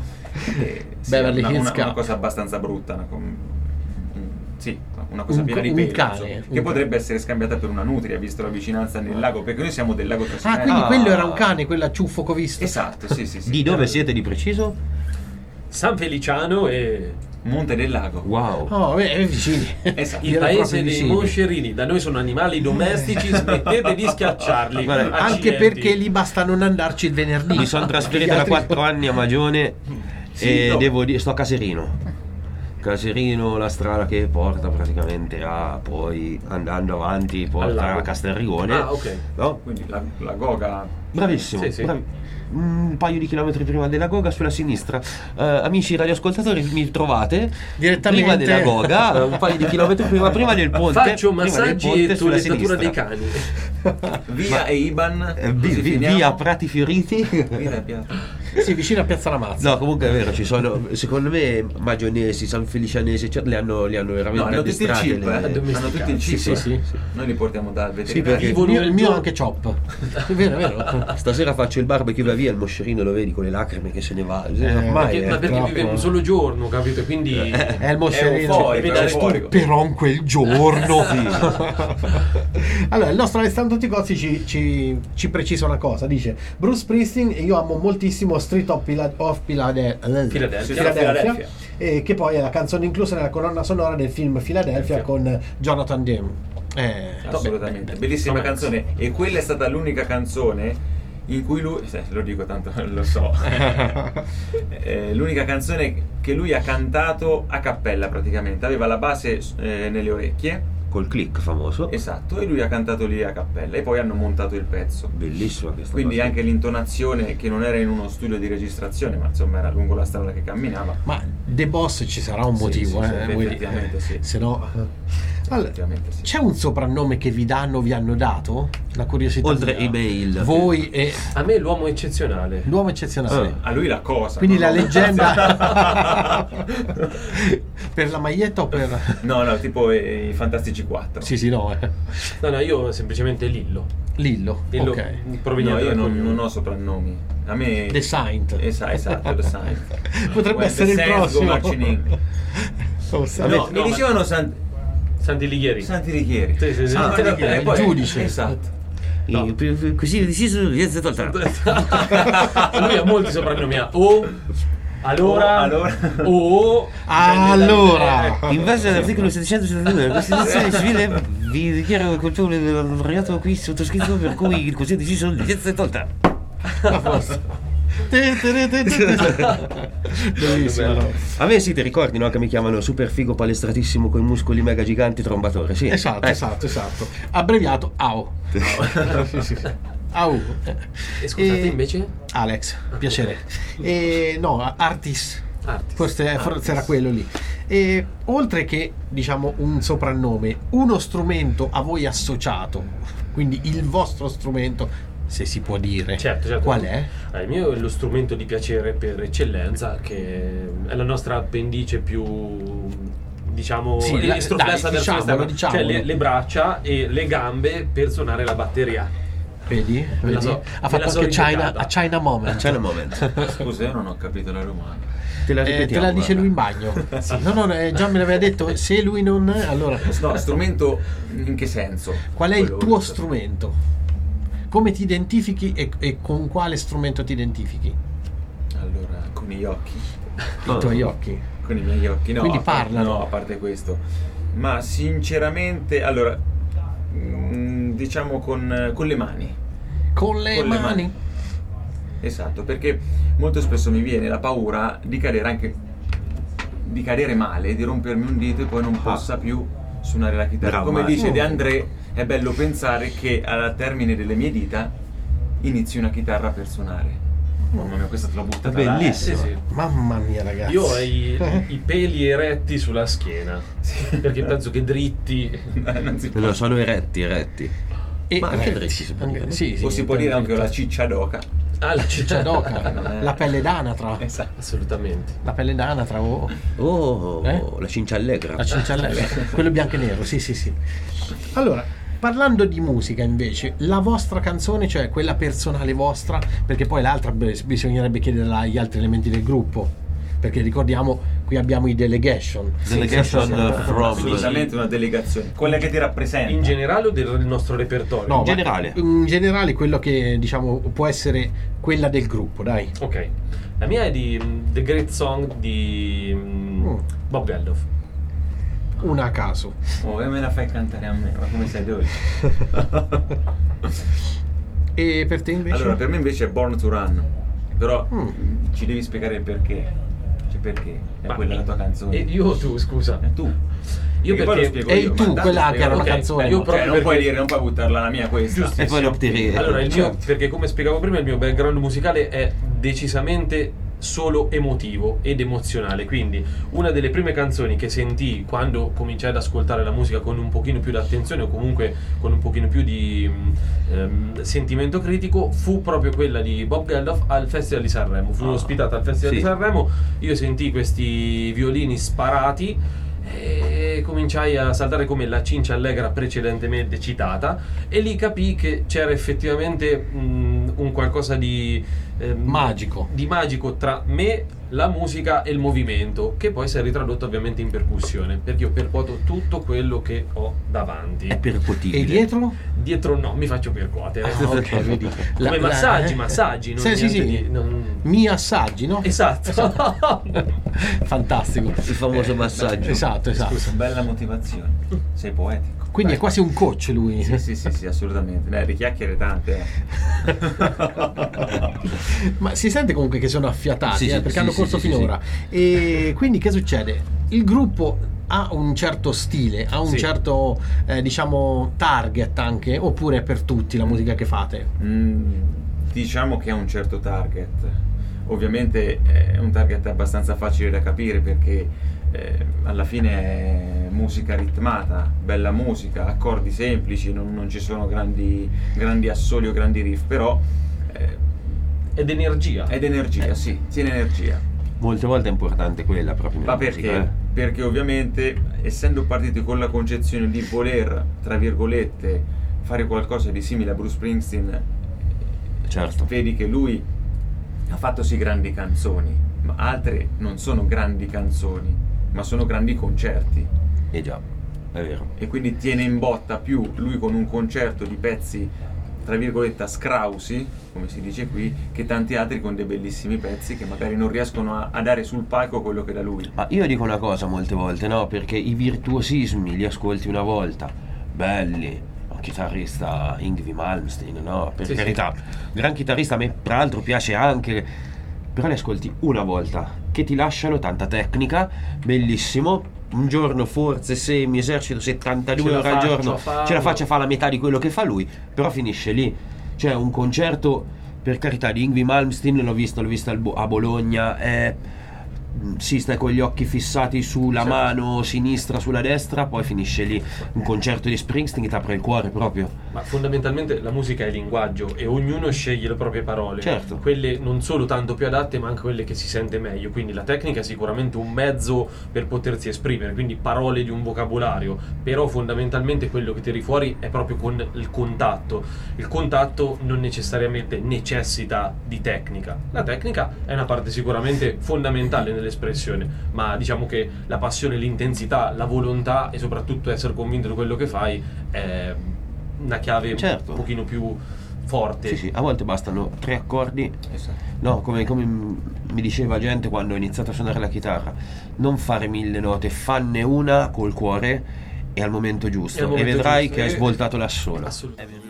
Eh, sì, Beverly una, Hills una, Cop. una cosa abbastanza brutta, una com- mm, sì, una cosa Un piena co- di un pelo, cane, insomma, un che cane. potrebbe essere scambiata per una nutria, visto la vicinanza nel lago, perché noi siamo del lago Ah, Trasimeno. quindi Ah. quello era un cane, quella ciuffo che ho visto. Esatto, sì, sì, sì. Di dove Era siete di preciso? San Feliciano e Monte del Lago. Wow. Oh, beh, è vicini. Esatto. il Era paese proprio dei vicini. moscerini. Da noi sono animali domestici, smettete di schiacciarli. Guarda, Anche Accidenti. perché lì basta non andarci il venerdì. Mi sono trasferito Gli da altri- quattro anni a Magione Sì, e dove? devo dire, sto a Caserino. Caserino, la strada che porta praticamente a poi andando avanti Al porta lago. a Castelrigone. Ah, ok. No? Quindi la, la Goga. Bravissimo, Sì, sì. bravi- un paio di chilometri prima della Goga sulla sinistra. Eh, amici radioascoltatori, mi trovate Direttamente. prima della Goga, eh, un paio di chilometri prima, prima del ponte. Faccio prima del massaggi ponte e sulla toilettatura dei sinistra. cani. Via e Iban. Eh, vi- così vi- finiamo. via Prati Fioriti. Via e Piazza. Sì, vicino a Piazza Lamazza. No, comunque è vero, ci sono, secondo me, Magionesi, San Felicianesi, cioè, li hanno, li hanno veramente No, hanno tutti il addestrati chip, le- eh. Hanno tutti il Sì, chip. sì, sì, sì. Noi li portiamo dal Sì, veterinario. perché Il mio, il mio anche chop. È vero, è vero. Stasera faccio il barbecue, va via, il moscerino lo vedi con le lacrime che se ne va. Eh, Ormai Perché- è ma perché troppo. vive un solo giorno, capito? Quindi È il moscerino. euforico, è Cioè, euforico. però in quel giorno. Allora, il nostro Alessandro Ticozzi ci, ci, ci precisa una cosa. Dice: Bruce Springsteen, io amo moltissimo Street of, Pila- of Pilade- Philadelphia. Philadelphia, Philadelphia. eh, che poi è la canzone inclusa nella colonna sonora del film Philadelphia con Jonathan Demme. Eh, Assolutamente, bellissima Tom Hanks. canzone. E quella è stata l'unica canzone in cui lui, eh, lo dico tanto lo so, eh, l'unica canzone che lui ha cantato a cappella praticamente. Aveva la base eh, nelle orecchie, col click famoso. esatto, e lui ha cantato lì a cappella e poi hanno montato il pezzo. Bellissima questa Quindi cosa. anche l'intonazione, che non era in uno studio di registrazione, ma insomma era lungo la strada che camminava. Ma The Boss ci sarà un Sì, motivo, sì, eh, sì, voi- effettivamente sì. se no. Allora, Effettivamente sì. c'è un soprannome che vi danno, vi hanno dato? La curiosità. Oltre mia. email. Voi e a me l'uomo eccezionale. l'uomo eccezionale. Ah. A lui la cosa. Quindi no? la No. leggenda per la maglietta o per No, no, tipo eh, i Fantastici quattro. Sì, sì, no, eh. No, no, io semplicemente Lillo. Lillo. Lillo Ok. No, proveniente io dal non, cognome. non ho soprannomi. A me The Saint. Esatto, esatto, The Saint. Potrebbe When essere the il Saints go prossimo. marching in. Oh, sa- No, no, mi ma- dicevano San- Santi Lighieri. Santi Righieri. Sì, sì, sì. Ah, Santi vabbè, Righieri, poi- il giudice. Esatto. No. E più- più- così deciso di essere tolto. Lui ha molti soprannomi. Ha O, allora, Oh, allora. O, Allora. In base all'articolo settecentosettantadue della Costituzione civile vi dichiaro colpevole del reato qui sottoscritto, per cui il così deciso di essere tolta. A posto. Te, te, te, te, te. Bellissimo, no? A me sì, ti ricordi, no? Che mi chiamano super figo palestratissimo con i muscoli mega giganti trombatore, sì. Esatto, Eh. esatto, esatto. Abbreviato A O. Sì, sì, sì. A U. E scusate, E- invece? Alex, piacere. E, no, Artis. Artis. Forse, forse Artis. era quello lì. E oltre che, diciamo, un soprannome, uno strumento a voi associato, quindi il vostro strumento, se si può dire. Certo, certo. Qual è? Ah, il mio è lo strumento di piacere per eccellenza, che è la nostra appendice più, diciamo, Sì, la- estroflessa dai, verso diciamolo, l'esterno. diciamolo. Cioè le, le braccia e le gambe per suonare la batteria. Vedi? Me la Vedi? so- ha me fatto la so anche China, ribeccata. a China Moment. C'è un momento. Scusa, io non ho capito la romana. Te la Eh, te ripetiamo. la dice guarda. lui in bagno. Sì. No, no, eh, già me l'aveva detto. Se lui non. Allora, No, strumento in che senso? qual è il Quello tuo volevo sapere. strumento? Come ti identifichi e, e con quale strumento ti identifichi? Allora, con gli occhi. I tuoi occhi. Con i miei occhi, no. Quindi a parte- parlano. No, a parte questo. Ma sinceramente, allora, mm, diciamo con, con le mani. Con le Con le mani. mani. Esatto, perché molto spesso mi viene la paura di cadere anche di cadere male, di rompermi un dito e poi non possa più suonare la chitarra. Come Drammatico. dice De André, è bello pensare che al termine delle mie dita inizi una chitarra per suonare. Mamma mia, questa te l'ho buttata là, eh. Sì, Bellissimo. sì. Mamma mia, ragazzi. Io ho i, i peli eretti sulla schiena, perché penso che dritti. Non si può. No, sono eretti, eretti. E Ma anche eh, dritti si può anche- dire. sì, sì, O si può dire anche dritti. la ciccia d'oca. Ah, la Ciccia d'oca, Eh. la pelle d'anatra. Esatto. Assolutamente. La pelle d'anatra o Oh, Eh? la cincia allegra. la cinciallella. Quello bianco e nero, sì, sì, sì. Allora, parlando di musica invece, la vostra canzone, cioè quella personale vostra, perché poi l'altra beh, bisognerebbe chiederla agli altri elementi del gruppo. Perché ricordiamo, qui abbiamo i delegation. Delegation Sì, sì, sì. uh, from Assolutamente una delegazione. Quella che ti rappresenta. In generale o del nostro repertorio? No, in ma generale. in generale quello che diciamo può essere quella del gruppo, dai. Ok. La mia è di mm, The Great Song di mm, Mm. Bob Geldof. Una a caso. Oh, e me la fai cantare a me, ma come sei dolce. E per te invece? Allora, per me invece è Born to Run. Però Mm. ci devi spiegare il perché. Cioè, perché? È Ma- quella la tua canzone? E io o tu, scusa? E tu? Io Perché poi lo perché spiego E io, tu, ma intanto quella che spiego- era una ok, canzone. io no? proprio Cioè, non perché- puoi dire, non puoi buttarla la mia questa. Giusto. E poi lo tiri. Allora, il mio, Certo. perché come spiegavo prima, il mio background musicale è decisamente solo emotivo ed emozionale, quindi una delle prime canzoni che sentii quando cominciai ad ascoltare la musica con un pochino più di attenzione o comunque con un pochino più di ehm, sentimento critico fu proprio quella di Bob Geldof al Festival di Sanremo. Fu Ah, ospitata al Festival sì. di Sanremo, io sentii questi violini sparati e cominciai a saltare come la cincia allegra precedentemente citata, e lì capii che c'era effettivamente mh, un qualcosa di ehm, Magico. di magico tra me, la musica e il movimento, che poi si è ritradotto ovviamente in percussione, perché io percuoto tutto quello che ho davanti. È percuotibile. E dietro? Dietro no, mi faccio percuotere. Ah, ok, vedi. La- Come la- massaggi, eh? massaggi, non Sì, sì, niente sì. di- non- Mi assaggi, no? Esatto. Fantastico. Il famoso massaggio. Esatto, esatto. Scusa, bella motivazione. Sei poetico. Quindi Vai. è quasi un coach lui. Sì, sì, sì, sì, assolutamente. Eh, di chiacchiere tante. eh. Ma si sente comunque che sono affiatati, Sì, eh, sì, perché sì, hanno sì, corso sì, finora. E quindi che succede? Il gruppo ha un certo stile, ha un Sì. certo eh, diciamo target anche, oppure è per tutti la musica che fate? Mm, diciamo che ha un certo target. Ovviamente è un target abbastanza facile da capire perché eh, alla fine è musica ritmata, bella musica, accordi semplici, non, non ci sono grandi, grandi assoli o grandi riff, però eh, Ed energia. ed energia, sì, tiene energia. Molte volte è importante quella proprio nella Ma perché? musica, eh. Perché ovviamente, essendo partiti con la concezione di voler, tra virgolette, fare qualcosa di simile a Bruce Springsteen, Certo. vedi che lui ha fatto sì grandi canzoni, ma altre non sono grandi canzoni, ma sono grandi concerti. Eh già, è vero. E quindi tiene in botta più lui con un concerto di pezzi, tra virgolette, scrausi, come si dice qui, che tanti altri con dei bellissimi pezzi che magari non riescono a, a dare sul palco quello che dà lui. Ma io dico una cosa molte volte, no? Perché i virtuosismi li ascolti una volta, belli. Un chitarrista Yngwie Malmsteen, no? Per Sì, carità, gran chitarrista, a me tra l'altro piace anche, però li ascolti una volta, che ti lasciano tanta tecnica, bellissimo. Un giorno forse se mi esercito settantadue Ce la ore al faccio giorno a farlo. ce la faccio a fare la metà di quello che fa lui, però finisce lì. Cioè un concerto, per carità, di Yngwie Malmsteen l'ho visto, l'ho visto al Bo- a Bologna, è... sì, stai con gli occhi fissati sulla Certo. mano sinistra, sulla destra, poi finisce lì. Un concerto di Springsteen che ti apre il cuore proprio. Ma fondamentalmente la musica è linguaggio e ognuno sceglie le proprie parole. Certo. Quelle non solo tanto più adatte, ma anche quelle che si sente meglio. Quindi la tecnica è sicuramente un mezzo per potersi esprimere, quindi parole di un vocabolario. Però fondamentalmente quello che tiri fuori è proprio con il contatto. Il contatto non necessariamente necessita di tecnica. La tecnica è una parte sicuramente fondamentale nell'espressione, ma diciamo che la passione, l'intensità, la volontà e soprattutto essere convinto di quello che fai è una chiave Certo. un pochino più forte. Sì, sì, a volte bastano tre accordi. Esatto. No, come, come mi diceva gente quando ho iniziato a suonare la chitarra, non fare mille note, fanne una col cuore e al momento giusto, E al e, momento vedrai giusto. che hai E- svoltato l'assolo. Assolutamente.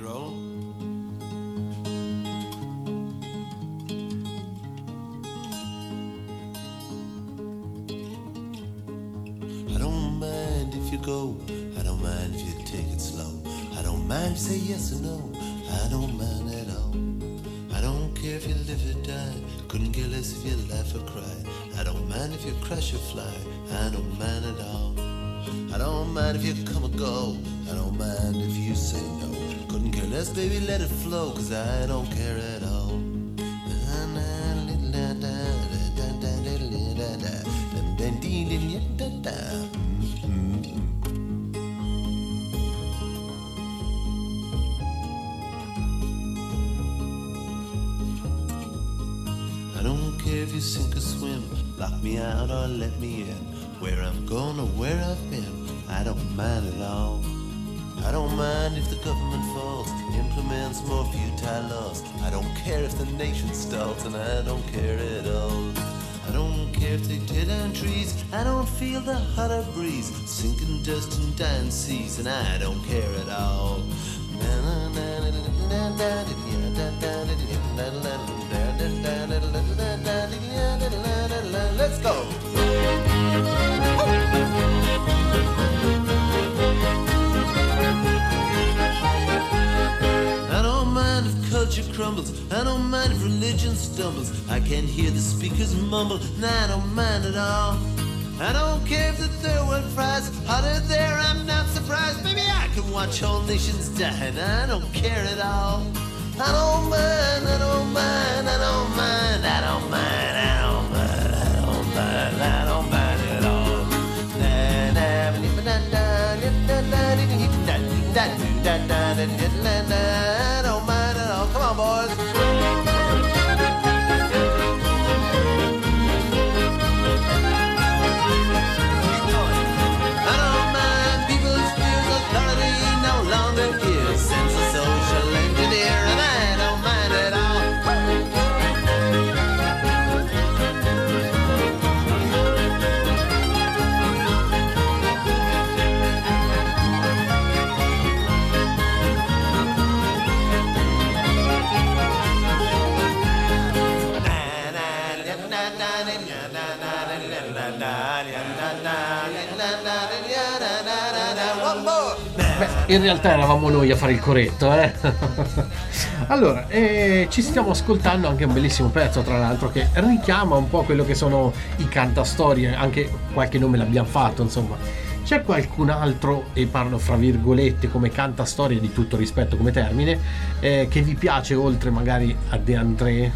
I don't mind if you go, I don't mind if you take it slow. I don't mind if you say yes or no, I don't mind at all. I don't care if you live or die, couldn't care less if you laugh or cry. I don't mind if you crash or fly, I don't mind at all. I don't mind if you come or go, I don't mind if you say no. Couldn't care less, baby, let it flow, cause I don't care at all. I don't care if you sink or swim, lock me out or let me in. Where I'm going or where I've been, I don't mind at all. I don't mind if the government falls, implements more futile laws. I don't care if the nation stalls, and I don't care at all. I don't care if they tear down trees, I don't feel the hotter breeze, sinking dust and dying seas, and I don't care at all. Let's go. rumbles. I don't mind if religion stumbles. I can hear the speakers mumble, and I don't mind at all. I don't care if the third world fries hotter there, I'm not surprised. Maybe I can watch whole nations die, and I don't care at all. I don't mind, I don't mind, I don't mind, I don't mind, I don't mind, I don't mind, I don't mind at all. I don't mind at all. Come on, boys. Beh, in realtà eravamo noi a fare il coretto, eh? Allora, eh, ci stiamo ascoltando anche un bellissimo pezzo, tra l'altro, che richiama un po' quello che sono i cantastorie, anche qualche nome l'abbiamo fatto, insomma. C'è qualcun altro, e parlo fra virgolette come cantastorie, di tutto rispetto come termine, eh, che vi piace oltre magari a De André?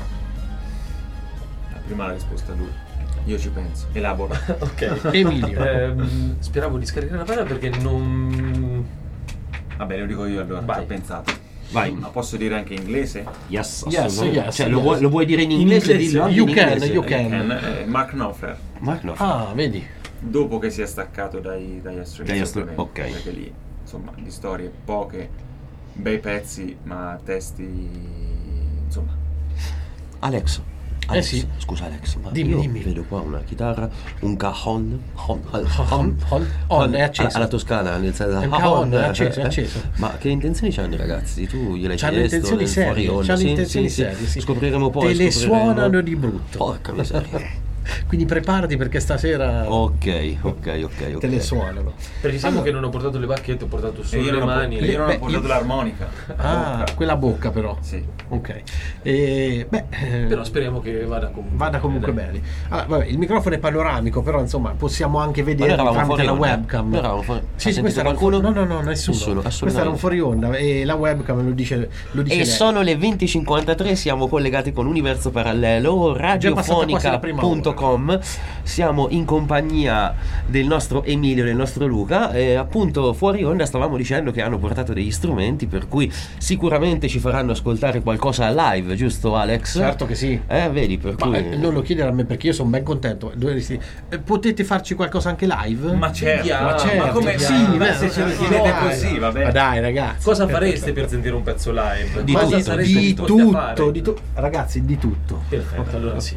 La prima la risposta a lui. Io ci penso, elaboro. Ok. Emilio. Eh, speravo di scaricare la palla perché non... Vabbè, lo dico io allora, Vai. ci ho pensato. Vai. Ma posso dire anche inglese? Yes, Yes, assolutamente. yes, Cioè, yes. Lo, vuoi, lo vuoi dire in inglese? inglese, Dillo anche you in can, inglese. you can. Ken, eh, Mark Knopfler, Mark no. Ah, vedi? dopo che si è staccato dai, dagli Astro Dagli Beats, Astro- ovviamente, ok. perché lì, insomma, di storie poche, bei pezzi, ma testi, insomma. Alex. Alex, sì. Scusa Alex, ma Dimmi, io dimmi. vedo qua una chitarra, un cajon, hon, hon, Hon, hon, hon, è acceso. alla, alla toscana, nel senso È un ah, cajon, hon, è acceso, è eh. acceso. Ma che intenzioni c'hanno i ragazzi? Tu gliel'hai C'hanno chiesto? intenzioni nel fuori serie, onda? c'hanno Sì, intenzioni sì, sì. serie, sì. Scopriremo poi. Te le scopriremo. suonano di brutto. Porca miseria. Quindi preparati perché stasera Ok, ok, ok, ok. te le suonano. Precisiamo Allora- che non ho portato le bacchette, ho portato E solo io le non ho, mani. e io non Beh, ho portato io- l'armonica. Ah, Bocca. quella bocca però. Sì. Ok. E, beh, eh, Però speriamo che vada comunque. vada comunque dai. bene. Allora, vabbè, il microfono è panoramico, però insomma possiamo anche vedere Ma noi eravamo tramite fuori la onda. webcam. Noi eravamo fuori- Sì, ha sì, sentito questo era un qualcuno? fuori... No, no, no, nessuno. Nessuno, questo era un assolutamente. fuori onda e la webcam lo dice, lo dice E lei. sono le venti e cinquantatré, siamo collegati con Universo Parallelo, Già passata quasi la prima radiofonica punto com. Siamo in compagnia del nostro Emilio e del nostro Luca e appunto fuori onda stavamo dicendo che hanno portato degli strumenti per cui sicuramente ci faranno ascoltare qualcosa live, giusto Alex? Certo che sì. Eh, vedi, per Ma cui... eh, non lo chiedere a me perché io sono ben contento. Dovresti- eh, potete farci qualcosa anche live? Ma certo, Vediamo, ma, certo, ma come sì, sì, beh, se ce lo ma chiedete dai, così, va bene. Ma dai, ragazzi. Cosa fareste per sentire un pezzo live? Di Cosa tutto, sareste Di disposti a fare? tutto, di tu- ragazzi, di tutto. Perfetto, allora sì.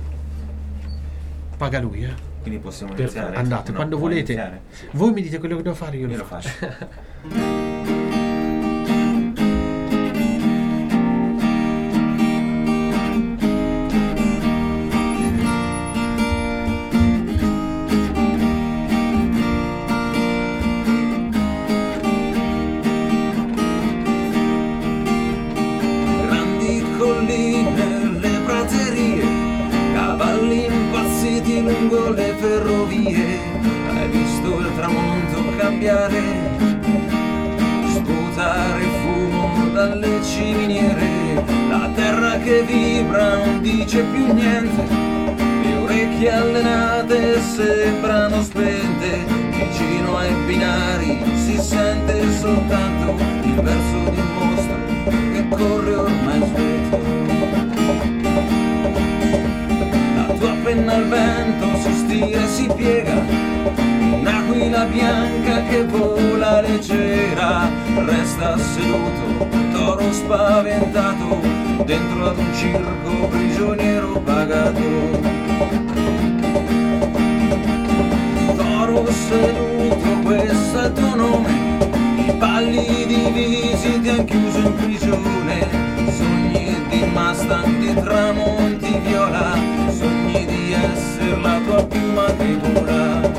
Paga lui, eh. Quindi possiamo Perfetto. iniziare. Andate, No, quando puoi volete. iniziare? Voi mi dite quello che devo fare, io lo Io lo faccio. faccio. Grandi colline, le praterie, cavalli impazziti lungo le ferrovie. Hai visto il tramonto cambiare, sputare fumo dalle ciminiere. La terra che vibra non dice più niente, le orecchie allenate sembrano spente. Vicino ai binari si sente soltanto il verso di un mostro che corre ormai sveglio. La tua penna al vento si stira e si piega, un'aquila bianca che vola leggera, resta seduto, un toro spaventato, dentro ad un circo prigioniero pagato. Toro seduto, questo è il tuo nome, i palli divisi ti han chiuso in prigione, sogni di Mustang, di tramonti viola, sogni di essere la tua piuma che vola.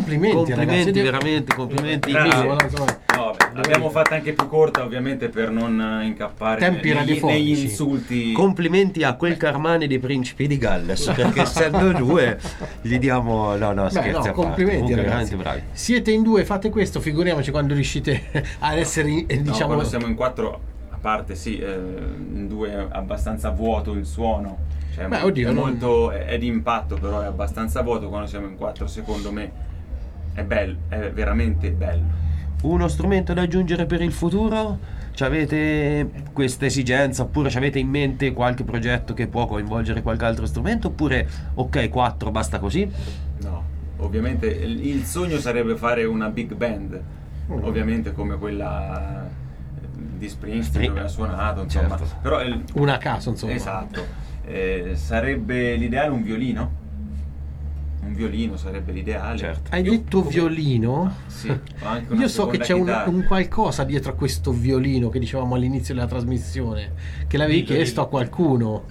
complimenti, complimenti ragazzi. veramente, complimenti. Grazie. Io, no, insomma, No, beh, l'abbiamo fatta anche più corta ovviamente per non eh, incappare Tempi negli, radiofonici. negli insulti. Complimenti a quel Carmane dei Principi di Galles, perché essendo due gli diamo no no Beh, scherzi no, a parte. complimenti, Comunque, ragazzi. veramente bravi. Siete in due, fate questo, figuriamoci quando riuscite ad essere, eh, No, diciamo, quando siamo in quattro, a parte sì, eh, in due è abbastanza vuoto il suono. Cioè, Beh, oddio, è non- molto è, è di impatto, però è abbastanza vuoto. Quando siamo in quattro, secondo me è bello, è veramente bello. Uno strumento da aggiungere per il futuro? Avete questa esigenza oppure avete in mente qualche progetto che può coinvolgere qualche altro strumento oppure ok quattro basta così? No, ovviamente il il sogno sarebbe fare una big band, ovviamente come quella di Springsteen Spring- dove ha suonato, insomma. Certo. Però il- una a caso, insomma. esatto, eh, sarebbe l'ideale un violino. Un violino sarebbe l'ideale. Certo. Hai Io- detto come- violino? Sì, ho anche una Io so che seconda c'è un, chitarra. un qualcosa dietro a questo violino che dicevamo all'inizio della trasmissione, che l'avevi Dillo, chiesto dillo. a qualcuno.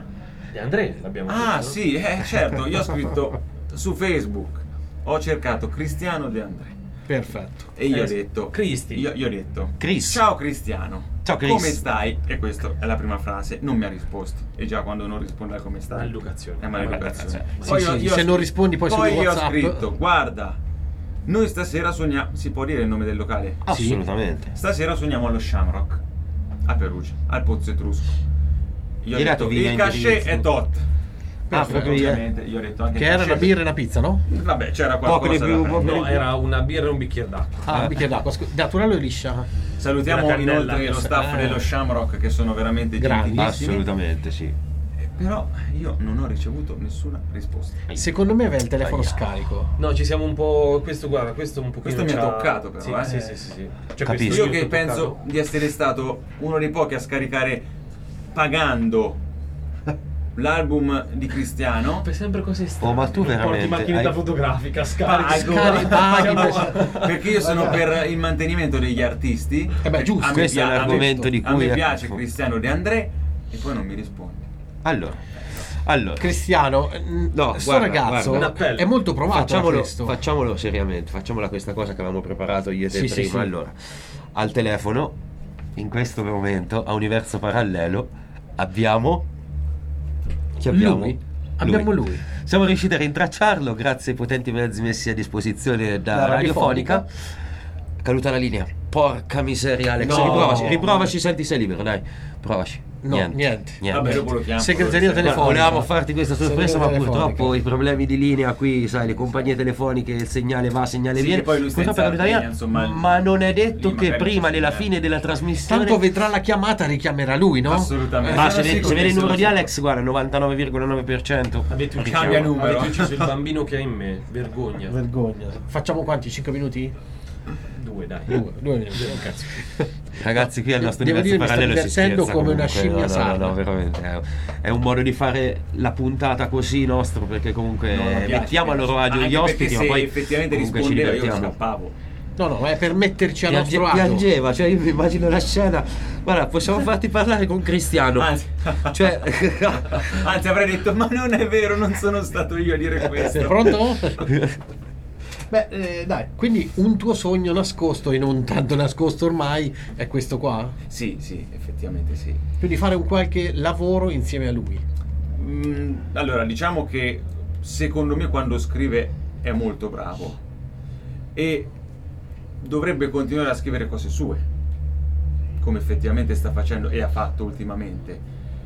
E Andrea l'abbiamo Ah, detto, no? sì, eh, certo, io ho scritto su Facebook, ho cercato Cristiano De André Perfetto. e io Eh, ho detto Cristi. io, io ho detto Chris. ciao Cristiano, Ciao, Chris. come stai? E questa è la prima frase, non mi ha risposto e già quando non risponde a come stai Maleducazione. è maleducazione. Sì, Poi sì, io- io ho se scritto- non rispondi poi su poi io ho WhatsApp. scritto guarda, noi stasera suoniamo, si può dire il nome del locale? Assolutamente. Stasera suoniamo allo Shamrock a Perugia, al Pozzo Etrusco. Io ho Gli hai dato detto via il cachet indirizzo? è tot. Ah, Perfetto, proprio io. ovviamente, io ho detto anche Che il era una cachet. birra e una pizza, no? Vabbè, c'era Poco qualcosa di più, da poco prendere. No, era una birra e un bicchiere d'acqua. Ah, un bicchiere d'acqua. scu- Naturale o liscia? Salutiamo Una cannella. inoltre lo staff Eh. dello Shamrock che sono veramente Grandi. gentilissimi. Assolutamente sì. Però io non ho ricevuto nessuna risposta. Secondo me aveva il telefono Aia. scarico. No, ci siamo un po'. Questo, guarda, questo un pochino. Questo mi ha c'ha- toccato, però, Sì, eh. sì, sì, sì, sì. Cioè, Capisco. questo Io che ti ho penso toccato? di essere stato uno dei pochi a scaricare pagando l'album di Cristiano. Fai sempre cose strane. Oh, ma tu Non porti veramente macchinetta hai- fotografica, scarichi. Pago, Scari- paghi pago- perché io sono per il mantenimento degli artisti. Eh beh, giusto. A me Questo è pia- un a me- argomento di A cui me è- piace Cristiano De André e poi non mi risponde. Allora, allora Cristiano, no, No, questo guarda, ragazzo guarda, un appello. è molto provato a facciamolo, questo. facciamolo seriamente, facciamola questa cosa che avevamo preparato io e te Sì, sì, prima. sì. Allora, al telefono, in questo momento, a Universo Parallelo, abbiamo... Chi abbiamo? Lui. Abbiamo lui. Siamo riusciti a rintracciarlo grazie ai potenti mezzi messi a disposizione da La radiofonica. radiofonica. Caduta la linea. Porca miseria, Alex. No. riprovaci, riprovaci, senti sei libero, dai. Provaci. No, niente. Vabbè, dopo lo chiamo. Segreteria Guarda, telefonica. Volevamo farti questa sorpresa, ma Segreteria purtroppo telefonica. i problemi di linea qui, sai, le compagnie telefoniche, il segnale va, il segnale Sì, viene. che poi lui sta in Purtroppo è caduta Sardegna, via, insomma, il- ma non è detto lì che magari prima ci della si fine della trasmissione. Tanto vedrà la chiamata, richiamerà lui, no? Assolutamente. Ah, Sono se, vede, sicuro se vede che il numero di sono- Alex, guarda, novantanove virgola nove per cento. Avete ucciso, Cambia numero. avete ucciso il bambino che è in me. Vergogna. Vergogna. Facciamo quanti? cinque minuti? Due, dai. Due, due minuti. Oh, cazzo. Ragazzi, qui al nostro Devo universo dire, mi sto parallelo si divertendo scherza come una comunque. scimmia no, no, sarda. no, no, veramente. È, è un modo di fare la puntata così nostro, perché comunque No, no, piace, mettiamo a piace. loro agio Anche gli ospiti, perché ma se poi effettivamente comunque ci rispondeva io divertiamo. scappavo. No, no, è per metterci a Piange- nostro agio. piangeva, cioè io mi immagino la scena. Guarda, possiamo farti parlare con Cristiano. Anzi, Cioè, anzi avrei detto ma non è vero, non sono stato io a dire Sei questo. pronto? Beh, eh, dai, quindi un tuo sogno nascosto e non tanto nascosto ormai è questo qua? Sì, sì, effettivamente sì. Quindi fare un qualche lavoro insieme a lui. Mm, allora, diciamo che secondo me quando scrive è molto bravo e dovrebbe continuare a scrivere cose sue, come effettivamente sta facendo e ha fatto ultimamente.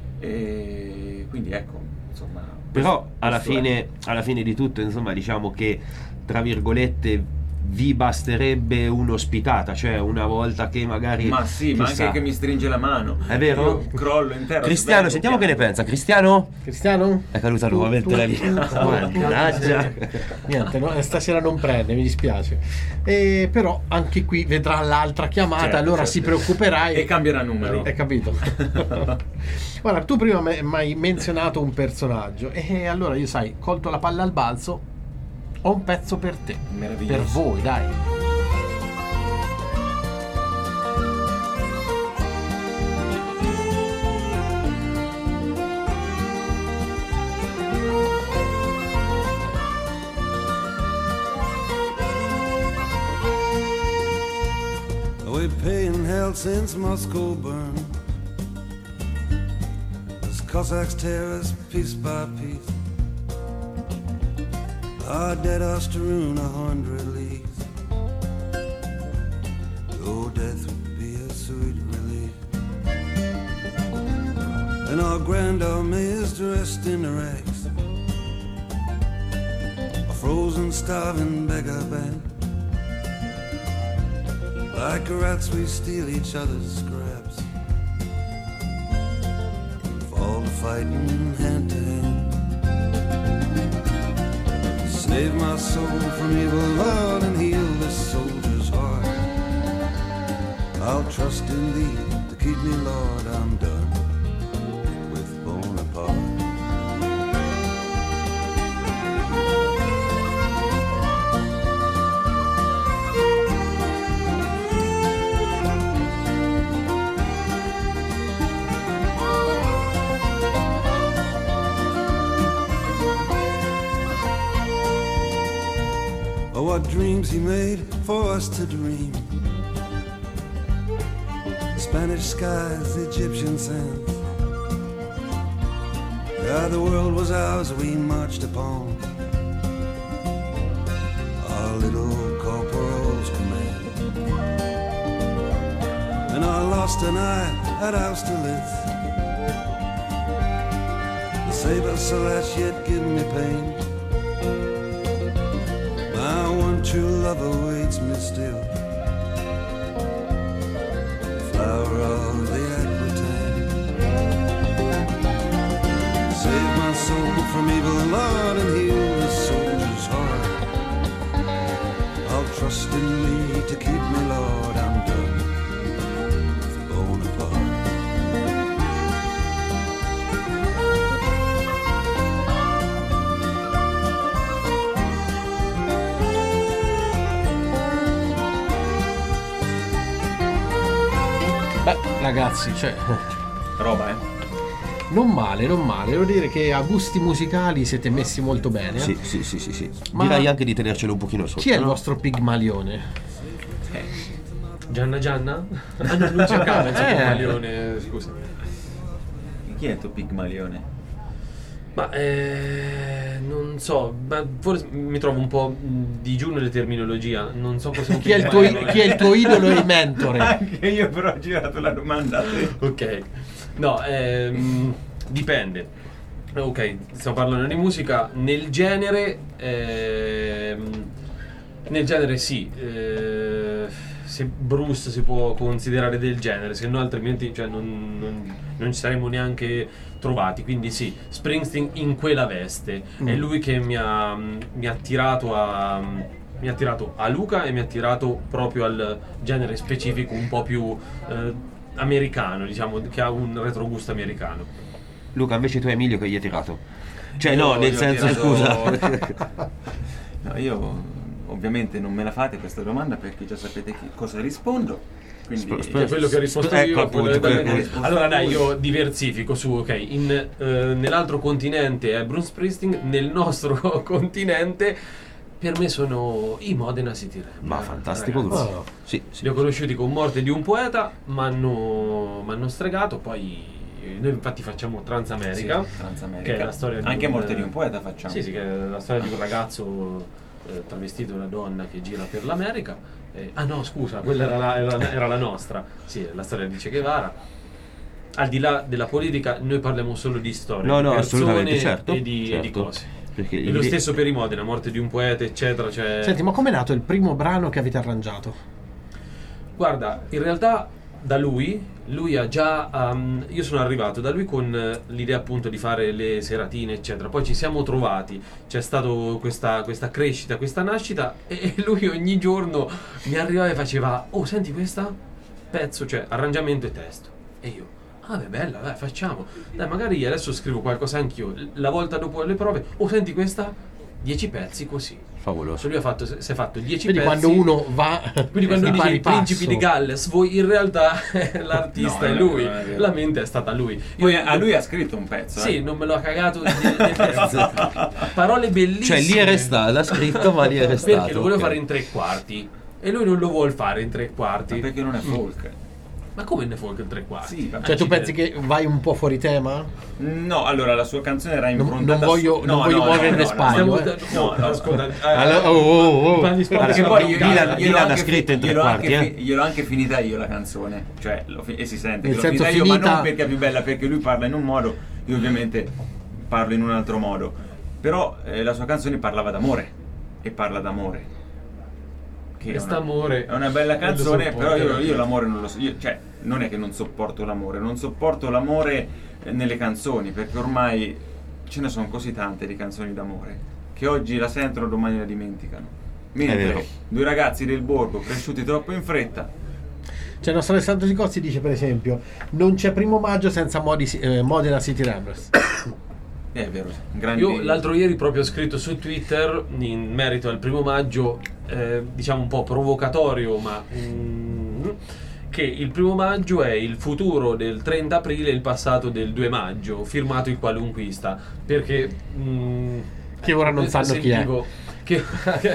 E quindi ecco, insomma. però questo- alla questo è. fine, alla fine di tutto, insomma, diciamo che tra virgolette vi basterebbe un'ospitata, cioè una volta che magari Ma sì, ma chissà. anche che mi stringe la mano. È vero? Io crollo in terra. Cristiano, svengo, sentiamo che ne piango. pensa. Cristiano? Cristiano? È caduta Tu- nuovamente tu- la tu- linea. tu- Mannaggia. Niente, no? Stasera non prende, mi dispiace. E però anche qui vedrà l'altra chiamata, Certo, allora certo. si preoccuperai. E cambierà numero. Hai capito? Guarda, tu prima mi hai menzionato un personaggio e allora io, sai, colto la palla al balzo, ho un pezzo per te, Meraviglioso. per voi, dai. being held since Moscow burned. As Cossacks tear us piece by piece, our dead are strewn a hundred leagues. Oh, death would be a sweet relief. And our grand army is dressed in rags, a frozen, starving beggar band. Like rats we steal each other's scraps, fall to fighting hand to hand. Save my soul from evil, Lord, and heal this soldier's heart. I'll trust in thee to keep me, Lord, I'm done with Bonaparte. What dreams he made for us to dream. Spanish skies, Egyptian sands. Yeah, the world was ours, we marched upon our little corporal's command. And I lost an eye at Austerlitz. The saber slash yet give me pain. My one true love awaits me still, flower of the Aquitaine. Save my soul from evil, Lord, and heal this soldier's heart. I'll trust in me to keep me, Lord, I'm done with Bonaparte. Beh, ragazzi, cioè, Roba, eh? non male, non male. Devo dire che a gusti musicali siete messi molto bene. eh? Sì, sì, sì, sì, sì. Ma- Direi anche di tenercelo un pochino sotto. Chi è il no? vostro Pigmalione? Gianna Gianna? Ah no, non cercava il suo Eh. Pigmalione, scusa. Chi è il tuo Pigmalione? Ma eh, non so, ma forse mi trovo un po' digiù nelle terminologia, non so cosa Chi è il tuo, chi è il tuo idolo e mentore? Anche io però ho girato la domanda a te. Ok, no, ehm, dipende. Ok, stiamo parlando di musica. Nel genere, ehm, nel genere sì, eh, se Bruce si può considerare del genere, se no altrimenti cioè, non, non, non ci saremmo neanche trovati. Quindi sì, Springsteen in quella veste. Mm. È lui che mi ha, mi ha attirato a... mi ha attirato a Luca e mi ha attirato proprio al genere specifico un po' più eh, americano, diciamo, che ha un retrogusto americano. Luca, invece tu Emilio che gli hai tirato? Cioè Io no, nel gli ho senso tirato- scusa. No, io ovviamente non me la fate questa domanda perché già sapete chi- cosa rispondo. Quindi Sp- sp- Cioè, quello che ho risposto Ecco, io, appunto, quello quello che- che- risposto allora dai, lui. io diversifico su, ok, in, eh, nell'altro continente è Bruce Springsteen, nel nostro continente per me sono i Modena City Rap. Ma fantastico Ragazzi, gruppo. Sì, sì. li ho conosciuti con Morte di un poeta, mi hanno stregato, poi noi infatti facciamo Transamerica, Sì, Transamerica. che è la storia di Anche un- Morte di un poeta facciamo. Sì, sì, che è la storia di un ragazzo eh, travestito da una donna che gira per l'America. Eh, ah no, scusa, quella era la, era, era la nostra. Sì, la storia di Che Guevara. Al di là della politica, noi parliamo solo di storie, No, di no, persone assolutamente, certo, e, di, e di certo. cose. Perché E il- lo stesso per i Modena, Morte di un poeta, eccetera. Cioè... Senti, ma com'è nato il primo brano che avete arrangiato? Guarda, in realtà da lui, lui ha già, um, io sono arrivato da lui con eh, l'idea appunto di fare le seratine eccetera, poi ci siamo trovati, c'è stata questa, questa crescita, questa nascita e lui ogni giorno mi arrivava e faceva, oh senti questa? Pezzo, cioè arrangiamento e testo, e io, ah beh bella, dai facciamo, dai magari adesso scrivo qualcosa anch'io, la volta dopo le prove, oh senti questa? Dieci pezzi così. Favoloso. Lui ha fatto, si è fatto dieci Quindi pezzi. quando uno va Quindi quando di dice pari i principi passo. di Galles, voi in realtà l'artista No, è no, lui, no, è vero. la mente è stata lui. Poi Io- a lui ha scritto un pezzo. Sì, eh. non me lo ha cagato di, di- parole bellissime. Cioè lì è restato, l'ha scritto ma lì è restato. Perché lo volevo ok. fare in tre quarti. e lui non lo vuol fare in tre quarti. Ma perché non è folk? Ma come ne folk in tre quarti? Sì, vabbè. Cioè tu pensi che vai un po' fuori tema? No, allora la sua canzone era Non- improntata non voglio- su- non no, voglio no, muovere no, le no, spalle, Stiamo- eh. no, no, ascolta, eh, Allora, oh, oh, oh. parli sport Perché che poi non io- canta. Milan- Milan ha anche scritto in tre gliel'ho quarti, anche eh. fi- gliel'ho anche finita io la canzone, cioè l'ho fi- e si sente Nel che l'ho senso finita io, ma finita- non perché è più bella, perché lui parla in un modo, io ovviamente parlo in un altro modo. Però eh, la sua canzone parlava d'amore e parla d'amore. Che è una, Quest'amore è una bella non lo canzone, sopporto. però io, io l'amore non lo so, io- cioè non è che non sopporto l'amore, non sopporto l'amore eh, nelle canzoni, perché ormai ce ne sono così tante di canzoni d'amore che oggi la sentono, domani la dimenticano. È vero. Mentre due ragazzi del borgo cresciuti troppo in fretta. Cioè il nostro Alessandro Sicozzi dice per esempio non c'è primo maggio senza Modi- eh, Modena City Ramblers. È vero, grandi... Io l'altro ieri proprio ho scritto su Twitter in merito al primo maggio, eh, diciamo un po' provocatorio, ma mm, che il primo maggio è il futuro del trenta aprile e il passato del due maggio, firmato il qualunquista, perché mm, Che ora non sanno chi è. sentivo che-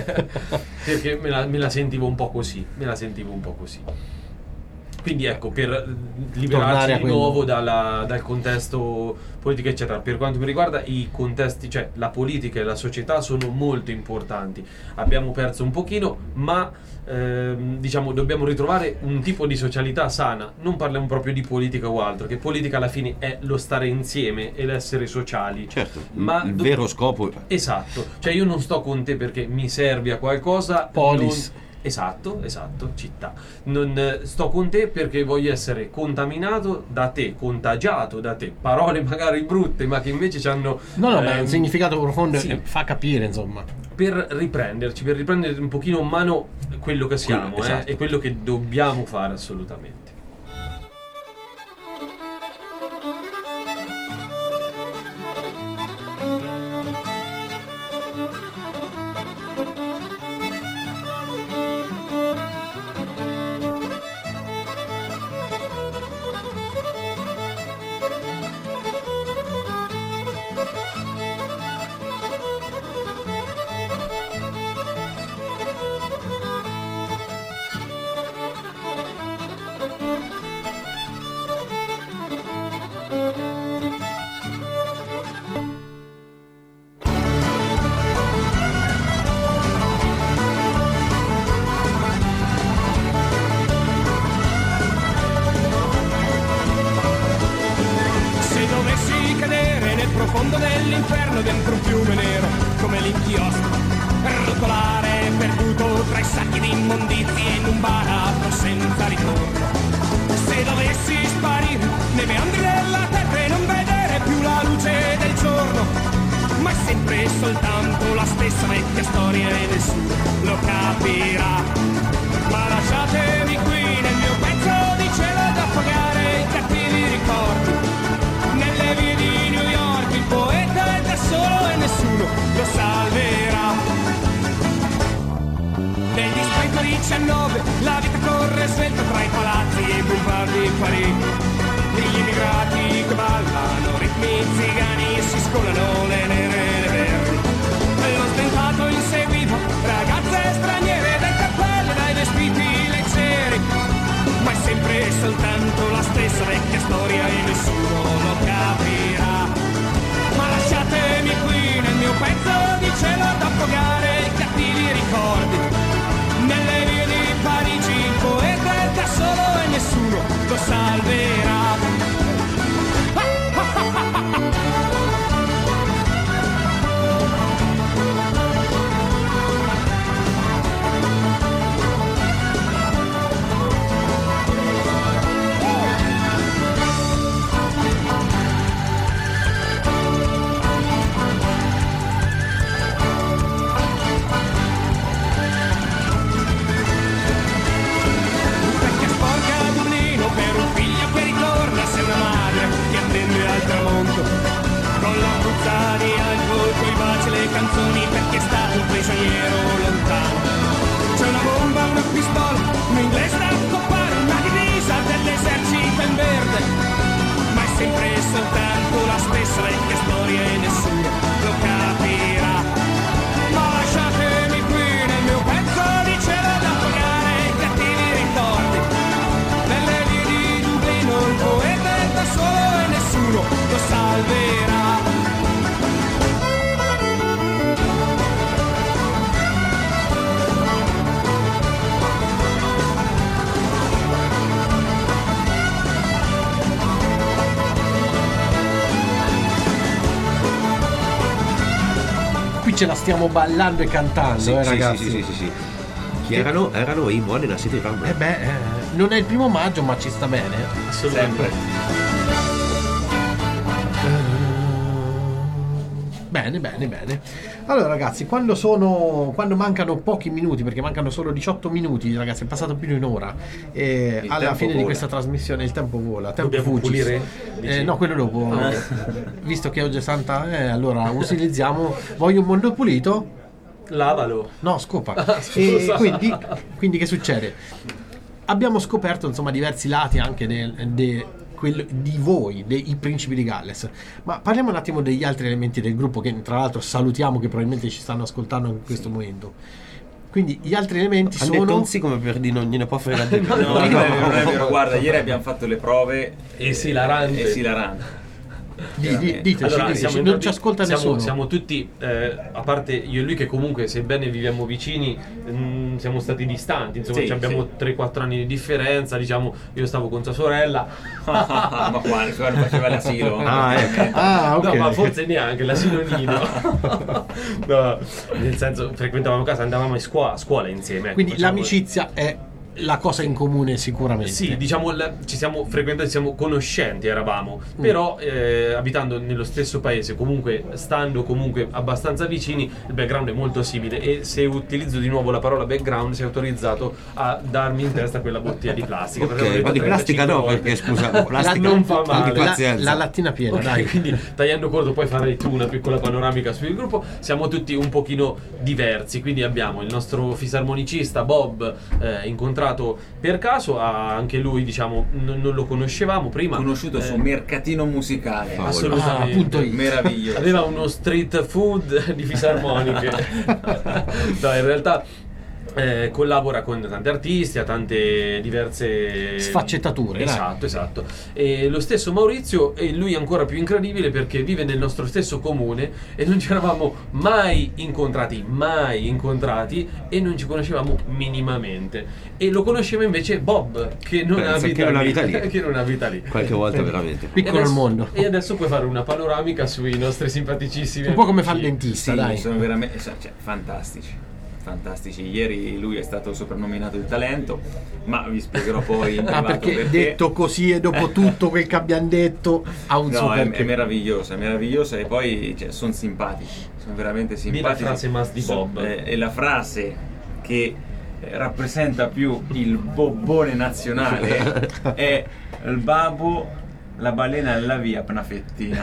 perché me la, me la sentivo un po' così, me la sentivo un po' così. Quindi ecco, per Tornare liberarci a di quello. nuovo dalla- dal contesto politico eccetera, per quanto mi riguarda i contesti, cioè la politica e la società sono molto importanti, abbiamo perso un pochino, ma ehm, diciamo dobbiamo ritrovare un tipo di socialità sana, non parliamo proprio di politica o altro, che politica alla fine è lo stare insieme e l'essere sociali. Certo, Ma il do- vero scopo. Esatto, cioè io non sto con te perché mi servi a qualcosa. Polis. non- Esatto, esatto, città. Non eh, sto con te perché voglio essere contaminato da te, contagiato da te. Parole magari brutte, ma che invece ci hanno. No, no, ma è ehm, un significato profondo sì. e fa capire, insomma. Per riprenderci, per riprendere un pochino in mano quello che siamo, Quello, esatto. eh, e quello che dobbiamo fare assolutamente. Se dovessi cadere nel profondo dell'inferno dentro un fiume nero come l'inchiostro, rotolare perduto tra i sacchi di immondizie in un baratro senza ritorno. Se dovessi sparire nei meandri della terra e non vedere più la luce del giorno, ma è sempre soltanto la stessa vecchia storia e nessuno lo capirà. Ma lasciatemi qui nel mio pezzo di cielo da pagare i cattivi ricordi. Nelle vie di New York il poeta è da solo e nessuno lo salverà. Nel distretto diciannove la vita corre svelta tra i palazzi e i boulevard di Parigi. Gli immigrati che ballano ritmi zigani e si scolano le nere e le verdi. Lo stentato inseguiva ragazze straniere dai cappelli e dai vestiti leggeri, ma è sempre soltanto la stessa vecchia storia e nessuno lo capirà. Ma lasciatemi qui nel mio pezzo di cielo ad affogare i cattivi ricordi. Nelle vie di Parigi il poeta è da solo e nessuno lo salverà. ce la stiamo ballando e cantando, Sì, eh, sì, ragazzi. sì, sì, sì, sì. Chi erano? Erano i Modena City Rumble. Eh beh, eh, non è il primo maggio, ma ci sta bene. Assolutamente. Bene, bene, bene. Allora ragazzi, quando sono quando mancano pochi minuti, perché mancano solo diciotto minuti, ragazzi, è passato più di un'ora. E Il alla tempo fine di vola. questa trasmissione il tempo vola, tempo Dobbiamo fugge. pulire? Eh, Dici? no, quello dopo. Visto che oggi è Santa, eh, allora utilizziamo. Voglio un mondo pulito? Lavalo. No, scopa. Ah, E scusa. quindi, quindi che succede? Abbiamo scoperto insomma diversi lati anche del, de- quel- di voi, dei principi di Galles. Ma parliamo un attimo degli altri elementi del gruppo, che tra l'altro salutiamo, che probabilmente ci stanno ascoltando in questo momento. Quindi gli altri elementi Hanno detto sono un sì come per dire non gliene può fregare. No, non è vero, non è vero. Guarda, ieri abbiamo fatto le prove Esilarante. esilarante. Di- di- diteci, Allora, diteci, siamo non entrati- ci ascolta siamo, nessuno. siamo tutti, eh, a parte io e lui, che comunque sebbene viviamo vicini, mh, siamo stati distanti, insomma, Sì, ci abbiamo sì. tre quattro anni di differenza, diciamo, io stavo con sua sorella. Ma quando, quando faceva l'asilo. Ah, ecco. Ah, ok. No, ma forse neanche l'asilo nido. No, nel senso, frequentavamo casa, andavamo a scuola, a scuola insieme. ecco, Quindi facciamo- l'amicizia è la cosa in comune sicuramente. Sì, diciamo, la- ci siamo frequentati, siamo conoscenti, eravamo, Mm. però eh, abitando nello stesso paese, comunque stando comunque abbastanza vicini, il background è molto simile, e se utilizzo di nuovo la parola background sei autorizzato a darmi in testa quella bottiglia di plastica. perché l'ho Ok, detto ma di plastica no, trentacinque perché volte. scusa, plastica non fa male. Di La, pazienza. la lattina piena, Ok, dai. quindi tagliando corto poi farai tu una piccola panoramica sul gruppo. Siamo tutti un pochino diversi, quindi abbiamo il nostro fisarmonicista Bob, eh, incontrato per caso, ah, anche lui diciamo non, non lo conoscevamo prima. Conosciuto Eh, su Mercatino Musicale. Ah, assolutamente. punto it. Meraviglioso. Aveva uno street food di fisarmoniche. No, in realtà eh, collabora con tanti artisti, a tante diverse Sfaccettature, dai. Esatto, esatto. E lo stesso Maurizio, e lui ancora più incredibile perché vive nel nostro stesso comune e non ci eravamo mai incontrati, mai incontrati, e non ci conoscevamo minimamente. E lo conosceva invece Bob, che non Pensa abita che non lì, abita lì. che non abita lì. Qualche volta veramente. E Piccolo il adesso- mondo. E adesso puoi fare una panoramica sui nostri simpaticissimi Un po' come fa il amici. dentista, Sì, dai. sono veramente cioè, fantastici. Fantastici. Ieri lui è stato soprannominato il talento, ma vi spiegherò poi in Ah, privato perché detto così e dopo tutto quel che abbiamo detto ha un No, suo è, perché. è meraviglioso, è meraviglioso, e poi cioè, sono simpatici, sono veramente Di la simpatici. frase mas di So- Bob. eh, è la frase che eh, rappresenta più il bobbone nazionale è il babbo, la balena e la via, una fettina.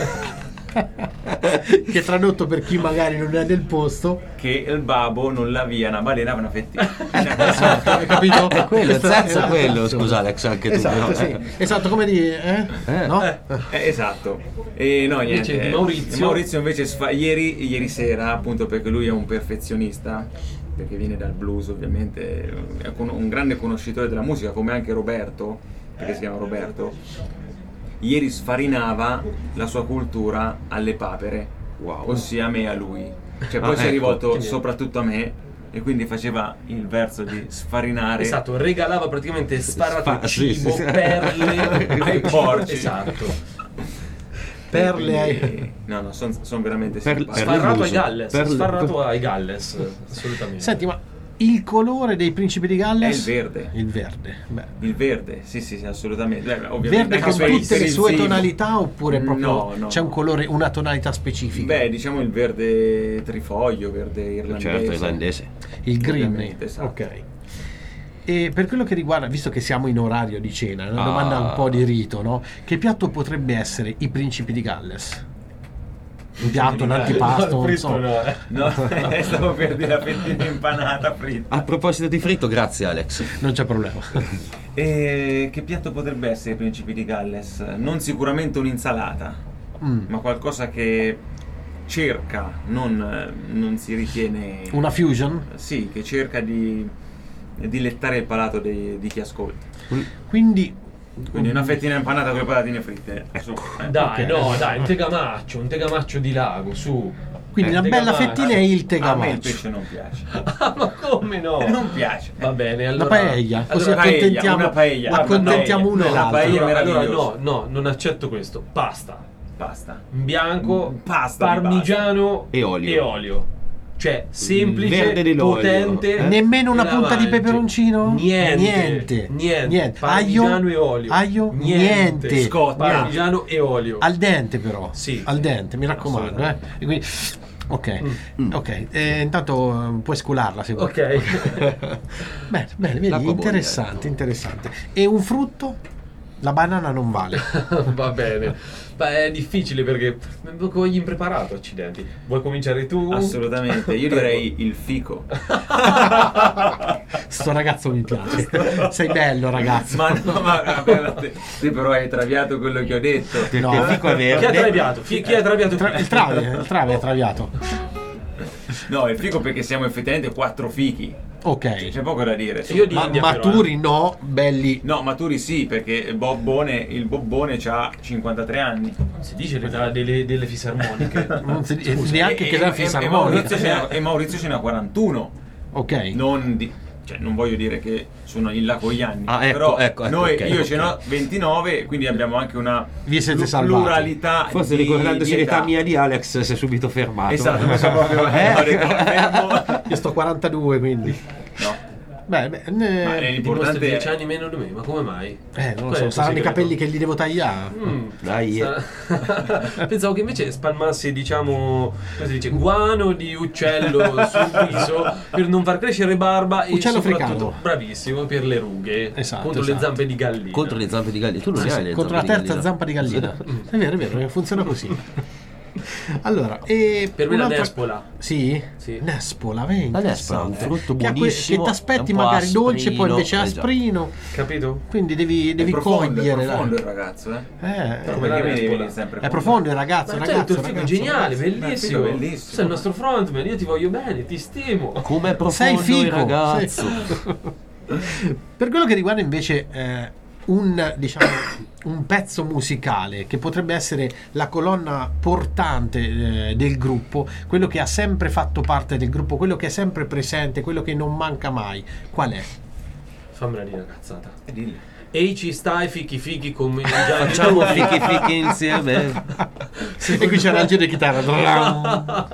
Che tradotto per chi magari non è del posto. Che il babbo non la via, una balena, una fettina. Hai capito? È quello, il senso è Esatto. quello, scusa Alex, anche tu. Esatto, no? sì. Esatto, come dire, eh? Eh. No? Eh, esatto. E no, niente. Invece Maurizio- Maurizio invece sfa- ieri, ieri sera, appunto perché lui è un perfezionista, perché viene dal blues ovviamente, è con- un grande conoscitore della musica, come anche Roberto, perché si chiama Roberto. Ieri sfarinava la sua cultura alle papere, Wow. ossia a me e a lui. Cioè poi Ah, si è ecco. rivolto Quindi- soprattutto a me, e quindi faceva il verso di sfarinare Esatto, regalava praticamente sparato Spa- sì, cibo, sì, sì. perle ai porci. Esatto. Perle ai- Quindi- no no sono veramente Per- simpatici. per- Sfarrato ai l'uso. Galles, Per- sfarrato ai Galles, assolutamente. Senti, ma il colore dei principi di Galles? È il verde. Il verde. Beh. Il verde, sì, sì, sì, assolutamente. Beh, ovviamente Verde anche con per il- tutte per le il sue cibo. tonalità oppure proprio No, no. c'è un colore, una tonalità specifica? Beh, diciamo il verde trifoglio, verde irlandese. Certo, irlandese. Il green. Ovviamente, esatto. Ok. E per quello che riguarda, visto che siamo in orario di cena, una Ah. domanda un po' di rito, no? Che piatto potrebbe essere i principi di Galles? Un piatto, un antipasto, non Fritto so. no, eh. No, stavo per dire la fettina impanata fritta. A proposito di fritto, grazie Alex. Non c'è problema. E che piatto potrebbe essere i principi di Galles? Non sicuramente un'insalata, Mm. ma qualcosa che cerca, non, non si ritiene... Una fusion? Sì, che cerca di dilettare il palato dei- di chi ascolta. Quindi Quindi una fettina impanata con le patatine fritte. Su, eh. Dai, Ok. no, dai, un tegamaccio, un tegamaccio di lago, su. Quindi Eh, la bella tegamaccio. fettina è il A me il tegamaccio. pesce non piace. Ah, ma come no? Non piace. Va bene, La allora... paella, così allora, accontentiamo, una paella, una accontentiamo paella. uno e La l'altro. paella è allora, allora meravigliosa. no, no, non accetto questo. Pasta. Pasta. bianco, Pasta di parmigiano E olio. e olio. Cioè, semplice, verde dell'olio, potente. eh? Nemmeno una e punta la di mangi. peperoncino? Niente. Niente. Niente. Niente. Parmigiano Aglio? e olio. Aglio? Niente. Niente. Scotta. Parmigiano e olio. Al dente però. Sì. Al dente, mi raccomando. Eh. E quindi, ok, ok. Eh, intanto eh, puoi scularla se vuoi. Ok. Bene, bene, vedi, L'acqua interessante, bollente. interessante. E un frutto? La banana non vale. Va bene. Beh, è difficile perché con gli impreparato, accidenti. Vuoi cominciare tu? Assolutamente, io direi il fico. Sto ragazzo mi piace. Sei bello, ragazzo. Ma no, ma vabbè, te, te però hai traviato quello che ho detto. Perché No. il fico è Chi ha verde. traviato? Chi, chi ha traviato? Tra- il trave, il trave è traviato. No, il fico perché siamo effettivamente quattro fichi. Ok. C'è poco da dire. su. Io di Ma India, però, maturi no, belli. No, maturi sì, perché Bobbone, il Bobbone ha cinquantatré anni. eh. Si dice l'età delle, delle fisarmoniche. Non si- neanche che E- la e- e fisarmonica. Maurizio ce n'ha- e Maurizio ce n'ha quarantuno. Ok. Non, di- cioè, non voglio dire che sono in là con gli anni. Ah, ecco, però ecco, ecco, noi, ok, io ok. ce n'ho ventinove, quindi abbiamo anche una Vi siete plu- salvati. pluralità. Forse di- ricordandosi di l'età età. mia di Alex si è subito fermato. Esatto, mi sono proprio Eh? ho detto, fermo. Io sto quarantadue, quindi. No. Beh, beh, Ma ne- è Dimostri l'importante dieci è anni meno di me, ma come mai? eh, non lo Qual è so, il tuo saranno i segreto? capelli che li devo tagliare. Mm. Dai. Sa- Pensavo che invece spalmassi, diciamo, come si dice, guano di uccello sul viso per non far crescere barba e Uccello soprattutto, africano. bravissimo, per le rughe, Esatto, contro le esatto. zampe di gallina. Contro le zampe di gallina. Tu non Sì, ne hai sì, le contro la zampe di terza gallina? zampa di gallina. È vero, è vero, funziona così. Allora, e Per me la un'altra- nespola. Sì? Sì. Nespola, vedi? La nespola è un interessante. frutto Che ha que- buonissimo, Che ti aspetti è un po' magari dolce, poi asprino, invece eh già. asprino. Capito? Quindi devi, devi è profondo, cogliere. è la- profondo il ragazzo, eh. Eh, Però Come la perché mi devi nespola. venire sempre è con- profondo il ragazzo, Ma ragazzo, certo, il figo è ragazzo, geniale, ragazzo. bellissimo. Ma il figo è bellissimo. Sei il nostro frontman, io ti voglio bene, ti stimo. Come è Sei profondo figo, il ragazzo. sei- Per quello che riguarda invece eh, un, diciamo, un pezzo musicale che potrebbe essere la colonna portante eh, del gruppo, quello che ha sempre fatto parte del gruppo, quello che è sempre presente, quello che non manca mai, qual è? Fammela dire una cazzata. Eh, dillo. Ehi, ci stai, fichi fichi come già Facciamo fichi fichi insieme. E qui c'è la di chitarra.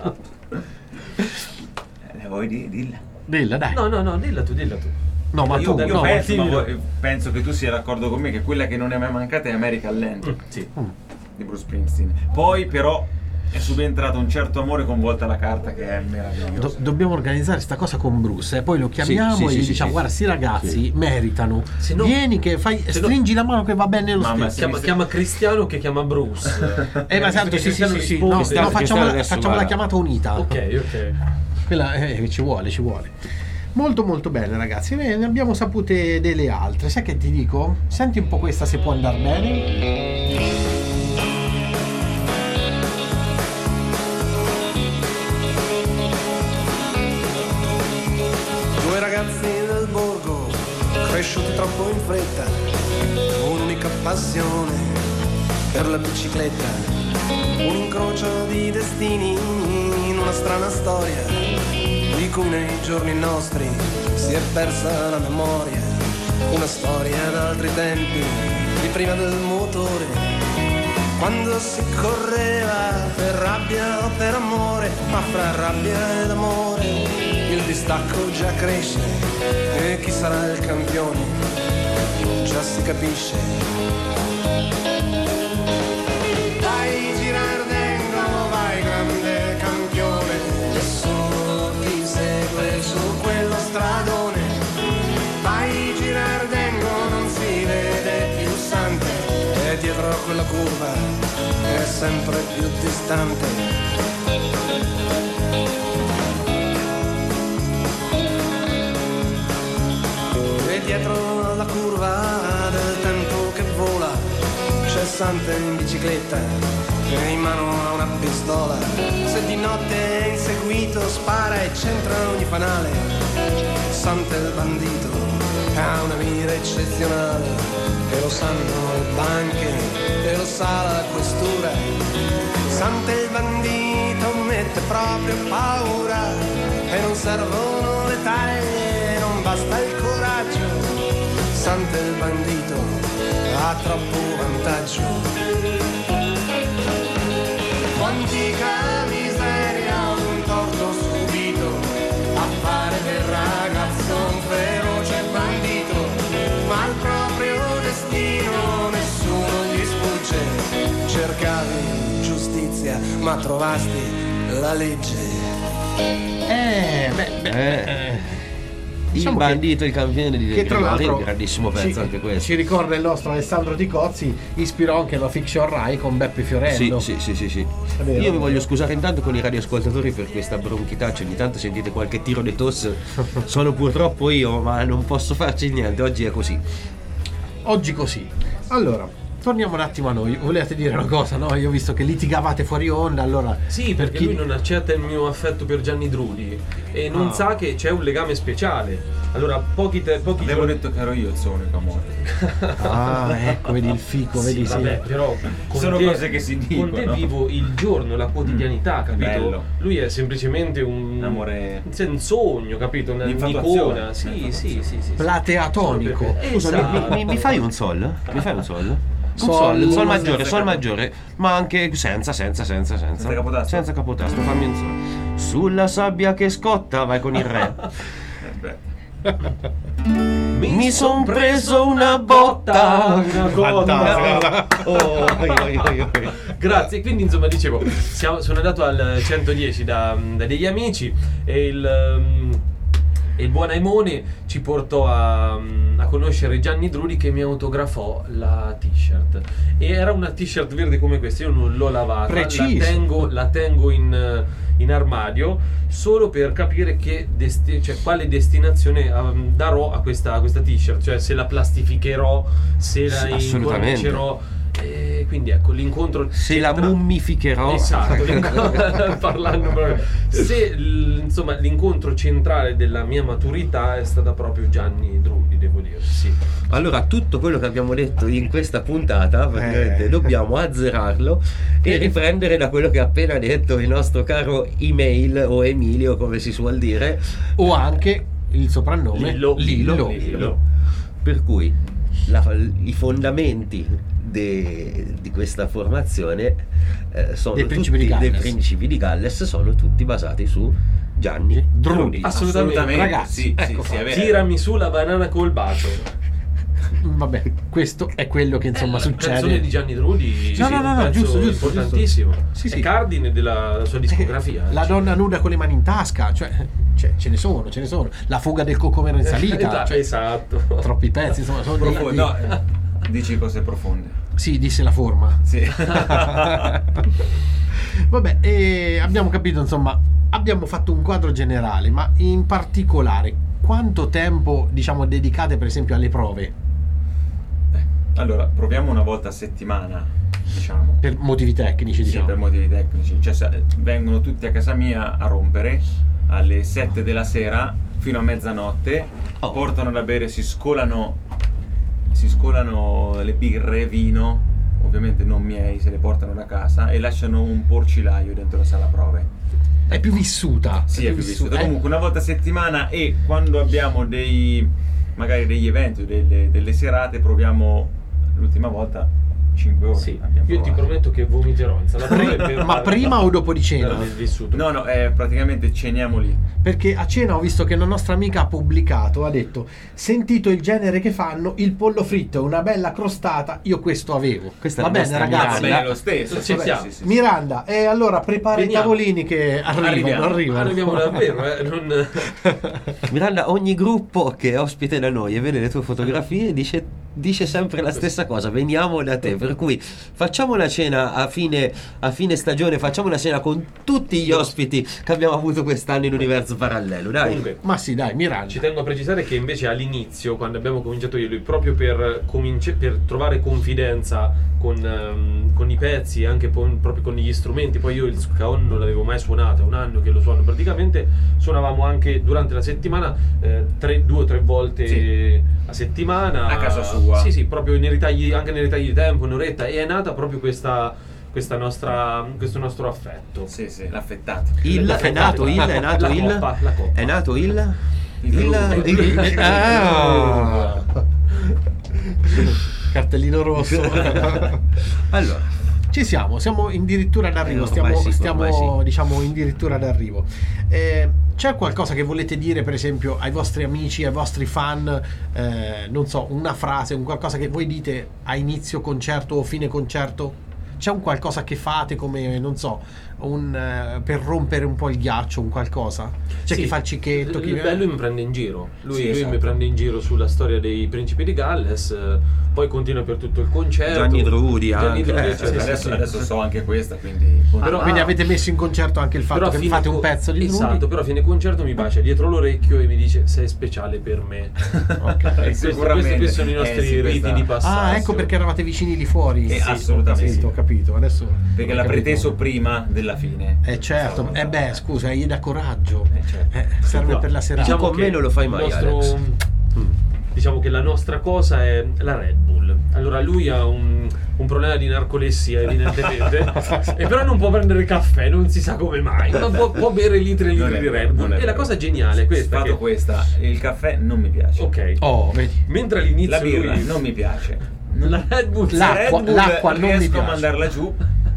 Eh, vuoi dire? Dilla. Dilla, dai. No, no, no, dilla tu, dilla tu. No, ma io tu, io no, penso, ma dillo. vuoi- penso che tu sia d'accordo con me che quella che non è mai mancata è American Land Sì. di Bruce Springsteen. Poi però è subentrato un certo amore con Volta alla carta che è meraviglioso. Do- dobbiamo organizzare sta cosa con Bruce, eh, poi lo chiamiamo Sì, sì, e gli sì, diciamo sì, guarda, sì. sti ragazzi Sì. meritano, Se no- vieni che fai, se no- stringi la mano che va bene lo Mamma, stesso. sì. Chiama, mi- chiama Cristiano che chiama Bruce. Eh, ma tanto Perché sì, sì, Cristiano sì, sì. risponde. No, Cristiano- no, facciamo, Cristiano la, adesso facciamo va. la chiamata unita. Ok, ok. Quella eh, ci vuole, ci vuole. Molto molto bene ragazzi, ne ne abbiamo sapute delle altre. Sai che ti dico? Senti un po' questa se può andare bene. Due ragazzi del borgo, cresciuti troppo in fretta, un'unica passione per la bicicletta, un incrocio di destini in una strana storia, di cui nei giorni nostri si è persa la memoria, una storia d'altri tempi, di prima del motore, quando si correva per rabbia o per amore, ma fra rabbia ed amore il distacco già cresce e chi sarà il campione già si capisce. Vai Girardengo, vai grande campione, nessuno ti segue su quello stradone. Vai Girardengo, non si vede più sante, e dietro a quella curva è sempre più distante. E dietro la curva del tempo che vola c'è Sante in bicicletta e in mano ha una pistola. Se di notte è inseguito spara e centra ogni fanale. Sante il bandito ha una mira eccezionale e lo sanno le banche e lo sa la questura. Sante il bandito mette proprio paura e non servono le taglie, non basta il coraggio. Sante il bandito ha troppo vantaggio. giustizia, ma trovasti la legge. Eh, beh, beh, Eh. eh. Il Diciamo che- bandito, il campione di che tra Gregori, l'altro un grandissimo pezzo ci, anche questo. ci ricorda il nostro Alessandro Ticozzi, ispirò anche la fiction Rai con Beppe Sì, Fiorello. sì, sì, sì, sì. È vero. Io vi voglio scusare intanto con i radioascoltatori per questa bronchitaccia, ogni tanto sentite qualche tiro di tosse, sono purtroppo io, ma non posso farci niente, oggi è così. Oggi così. Allora, torniamo un attimo a noi. Volete dire una cosa, no? Io ho visto che litigavate fuori onda, allora... Sì, per perché chi- lui non accetta il mio affetto per Gianni Drudi e non Ah. sa che c'è un legame speciale. Allora, pochi, te, pochi Avevo giorni- detto che ero io il suo unico amore. Ah, ecco, vedi il fico, vedi Sì, sì. vabbè, però con Sono te, cose che si con te dicono. vivo il giorno, la quotidianità, capito? Bello. Lui è semplicemente un Un amore- un sogno, capito? Una L'infatuazione. un'icona. Sì, sì, sì, sì, sì. Plateatonico. Scusa, mi, Esatto. mi- mi fai un sol? Mi fai un sol? Un Sol- sol, un sol sol maggiore, senza sol capo- maggiore, ma anche senza, senza, senza, senza. Senza capotasto? Senza capotasto, fammi un sol. Sulla sabbia che scotta, vai con il re. Aspetta. Mi son preso una botta. Una cotta. Oh, oi, oi, oi, oi. Grazie, quindi insomma dicevo, siamo- sono andato al centodieci da, da degli amici e il, um, e il buon Aimone ci portò a, a conoscere Gianni Drudi che mi autografò la t-shirt. E era una t-shirt verde come questa, io non l'ho lavata, Preciso. la tengo, la tengo in, in armadio solo per capire che desti- cioè, quale destinazione um, darò a questa, a questa t-shirt, cioè se la plastificherò, se la Sì, assolutamente. incornicerò. E quindi ecco l'incontro Se la centra- mummificherò. Esatto, l'incontro- parlando proprio. Se l- insomma l'incontro centrale della mia maturità è stata proprio Gianni Drudi, devo dire. Sì. Allora, tutto quello che abbiamo detto in questa puntata, praticamente Eh. dobbiamo azzerarlo e riprendere da quello che ha appena detto il nostro caro email o Emilio, come si suol dire. O anche il soprannome Lillo. Lillo. Lillo. Per cui la- i fondamenti de- di questa formazione eh, sono Dei tutti principi di Galles. dei principi di Galles, sono tutti basati su Gianni Drudi. Assolutamente. Ragazzi, sì, ecco sì, qua. sì, è vero. Tirami su la banana col bacio. Vabbè, questo è quello che insomma Eh, la canzone succede. di Gianni Drudi, No, sì, no, no, un no, pezzo giusto, giusto, importantissimo. Sì, sì. È cardine della sua discografia. La donna nuda con le mani in tasca, cioè, cioè, ce ne sono, ce ne sono. La fuga del cocomero in salita, Esatto, cioè, esatto. troppi pezzi, insomma, sono dei- Profondo. No, eh, dici cose profonde. Sì, disse la forma. Sì. Vabbè, e abbiamo capito, insomma, abbiamo fatto un quadro generale, ma in particolare quanto tempo, diciamo, dedicate per esempio alle prove? Allora, proviamo una volta a settimana, diciamo. Per motivi tecnici, Sì, diciamo. per motivi tecnici. Cioè, se- vengono tutti a casa mia a rompere alle sette della sera fino a mezzanotte, Oh. portano da bere, si scolano, si scolano le birre, vino, ovviamente non miei, se le portano da casa e lasciano un porcilaio dentro la sala prove. È più vissuta. Sì, è più vissuta. eh. Comunque una volta a settimana, e quando abbiamo dei magari degli eventi o delle, delle serate, proviamo l'ultima volta cinque ore. Sì, abbiamo io ti provato. prometto che vomiterò in sala prove per Ma fare- prima o dopo di cena? per aver vissuto. No, no, eh, praticamente ceniamo lì. Perché a cena ho visto che una nostra amica ha pubblicato, ha detto: sentito il genere che fanno, il pollo fritto è una bella crostata, io questo avevo. Questa è Va la bene, nostra ragazzi. Va Miranda. bene lo stesso. Ci vabbè, siamo. sì, sì. Miranda, e allora prepara Veniamo. i tavolini che arrivano, Arriviamo. arrivano. Arriviamo davvero, eh? non... Miranda, ogni gruppo che è ospite da noi e vede le tue fotografie dice, dice sempre la stessa cosa: veniamo da te. Per cui facciamo una cena a fine, a fine stagione, facciamo una cena con tutti gli ospiti che abbiamo avuto quest'anno in Universo Parallelo, dai. Comunque, Ma sì, dai, Miranda. ci tengo a precisare che invece all'inizio, quando abbiamo cominciato io e lui, proprio per, cominci- per trovare confidenza con, ehm, con i pezzi e anche poi- proprio con gli strumenti, poi io il cajon non l'avevo mai suonato, è un anno che lo suono praticamente, suonavamo anche durante la settimana eh, tre, due o tre volte Sì. a settimana. A casa sua. Sì, sì, proprio nei ritagli, anche nei ritagli di tempo, un'oretta, e è nata proprio questa, questa nostra, questo nostro affetto. Sì, sì, l'affettato. Il è nato il è nato La il coppa, la coppa. è nato il Il il, il- il- ah. Cartellino rosso. Allora, Ci siamo, siamo addirittura d'arrivo, Eh, stiamo, ormai sì, stiamo ormai sì. diciamo addirittura d'arrivo. Eh, c'è qualcosa che volete dire, per esempio, ai vostri amici, ai vostri fan, eh, non so, una frase, un qualcosa che voi dite a inizio concerto o fine concerto? c'è un qualcosa che fate come, non so, un, eh, per rompere un po' il ghiaccio, un qualcosa? C'è Sì. chi fa il cicchetto, chi... Beh, lui mi prende in giro. Lui, Sì, lui esatto. mi prende in giro sulla storia dei principi di Galles. eh, Poi continua per tutto il concerto. Gianni Drudi Gianni anche. Drudi, Eh, eccetera. adesso, Sì, sì. adesso so anche questa, quindi Però, quindi avete messo in concerto anche il fatto Però a che fine fate un co- pezzo di esatto, Drudi? però a fine concerto mi bacia dietro l'orecchio e mi dice sei speciale per me. Ok. Questi, sicuramente. questi sono i Eh, nostri sì, riti questa- di passaggio. Ah, ecco perché eravate vicini lì fuori. Eh, Sì, assolutamente ho capito, sì. ho capito. Adesso perché ho l'ha capito. preteso prima della fine. Eh certo, eh beh scusa, gli dà coraggio. Eh, certo. Eh, serve No, per la serata. diciamo con che me non lo fai il mai, nostro- Alex. Diciamo che la nostra cosa è la Red Bull. Allora lui ha un, un problema di narcolessia evidentemente e però non può prendere caffè, non si sa come mai, ma può, può bere litri e Non litri è di vero, Red Bull. non è E la vero. cosa geniale è questa Fatto che- questa, il caffè non mi piace. ok, Oh, vedi. mentre all'inizio La birra lui- non mi piace. la Red Bull La- Red L'acqua- Bull l'acqua non mi riesco piace. a mandarla giù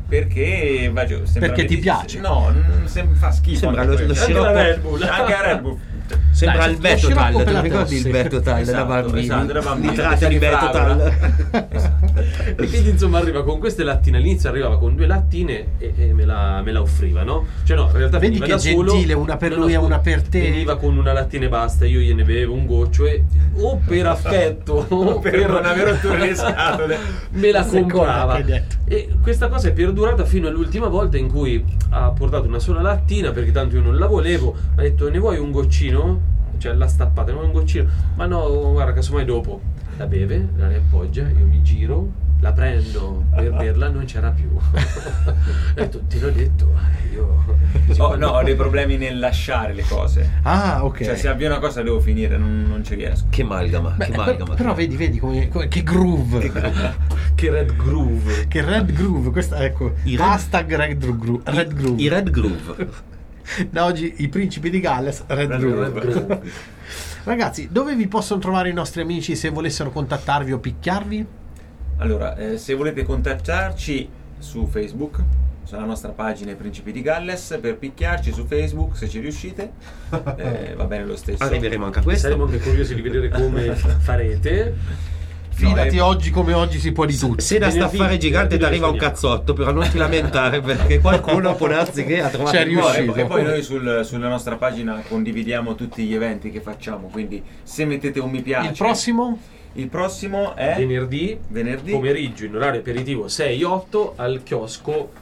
perché va giù. sembra Perché ti medicina. piace? No, mm, sem- fa schifo. Sembra anche lo- lo quello. anche la sciroppo- Red Bull. Anche la Red Bull. Sembra Dai, il lo Betotal, sciroppo te per lo la ricordi il tosse. Betotal da Esatto, bambini? esatto, da bambini. Nitrati di Betotal. Esatto. E quindi insomma arriva con queste lattine. All'inizio arrivava con due lattine e, e me, la, me la offriva, no? Cioè no, in realtà Vedi veniva che da solo. gentile, una per No, no, lui e scusa, una per te. Veniva con una lattina e basta, io gliene bevevo un goccio e o per affetto o Per non aver rotto le scatole. me la Questa è comprava. cosa che hai detto. E questa cosa è perdurata fino all'ultima volta in cui ha portato una sola lattina perché tanto io non la volevo. Ha detto ne vuoi un goccino? Cioè l'ha stappata, ne vuoi un goccino? Ma no, guarda, casomai dopo la beve, la riappoggia, io mi giro, la prendo per berla, non c'era più. Ho detto, te l'ho detto, eh, io... Oh, no, ho dei problemi nel lasciare le cose. Ah, ok. Cioè, se avvio una cosa devo finire, non, non ci riesco. Che malgama, Beh, che per- malgama. però vedi, vedi come, come- che groove. Che Red Groove. Che Red Groove, questa ecco. I red- Hashtag Red, Gro- Red Groove. I Red Groove. Da oggi i principi di Galles, Red, Red Groove. Groove. Ragazzi, dove vi possono trovare i nostri amici se volessero contattarvi o picchiarvi? Allora, eh, se volete contattarci su Facebook, sulla nostra pagina I Principi di Galles, per picchiarci su Facebook, se ci riuscite, eh, va bene lo stesso. Arriveremo anche a questo. Saremo anche curiosi di vedere come farete. Fidati, eh, oggi come oggi si può di tutto. Se da Venerdì- staffare gigante venerdì ti arriva un suoniamo. cazzotto, però non ti lamentare perché qualcuno può darsi che ha trovato C'è il No, modo. e, riuscito. poi- e poi noi sul- sulla nostra pagina condividiamo tutti gli eventi che facciamo, quindi se mettete un mi piace. Il prossimo? Il prossimo è Venerdì, venerdì. pomeriggio in orario aperitivo sei otto al chiosco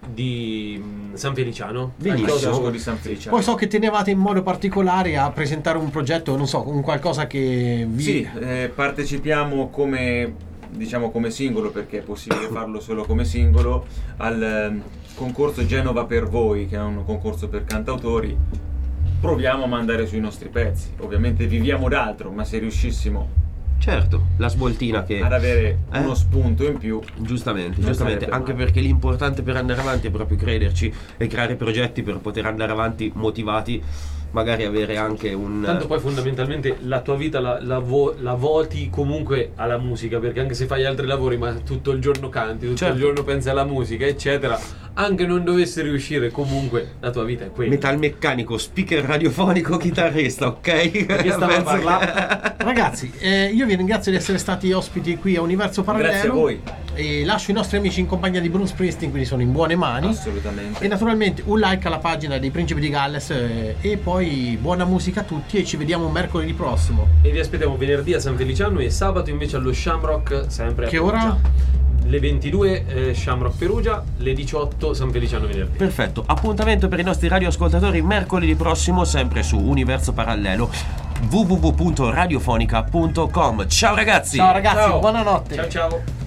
di mm, San Feliciano. al Benissimo. chiosco di San Feliciano. Poi so che tenevate in modo particolare a presentare un progetto, non so, un qualcosa che vi... Sì, eh, partecipiamo come, diciamo, come singolo, perché è possibile farlo solo come singolo, al ehm, concorso Genova per voi, che è un concorso per cantautori. Proviamo a mandare sui nostri pezzi. Ovviamente viviamo d'altro, ma se riuscissimo Certo, la svoltina che... ad avere Eh? uno spunto in più, Giustamente, Non giustamente, sarebbe anche male. perché l'importante per andare avanti è proprio crederci e creare progetti per poter andare avanti motivati, magari avere anche un... Tanto poi fondamentalmente la tua vita la, la, vo- la voti comunque alla musica, perché anche se fai altri lavori ma tutto il giorno canti, tutto Certo. il giorno pensi alla musica eccetera, anche non dovesse riuscire comunque la tua vita è quella. metalmeccanico, speaker radiofonico, chitarrista, ok? Perché stavo a Penso parlare- che- Ragazzi, eh, io vi ringrazio di essere stati ospiti qui a Universo Parallelo. grazie a voi. E lascio i nostri amici in compagnia di Bruce Springsteen, quindi sono in buone mani. Assolutamente. E naturalmente un like alla pagina dei Principi di Galles eh, e poi buona musica a tutti e ci vediamo mercoledì prossimo. E vi aspettiamo venerdì a San Feliciano e sabato invece allo Shamrock, sempre a Che Perugia. ora? Le ventidue eh, Shamrock Perugia, le diciotto San Feliciano venerdì. Perfetto, appuntamento per i nostri radioascoltatori mercoledì prossimo, sempre su Universo Parallelo, w w w punto radiofonica punto com. Ciao ragazzi! Ciao ragazzi, Ciao. buonanotte. Ciao ciao.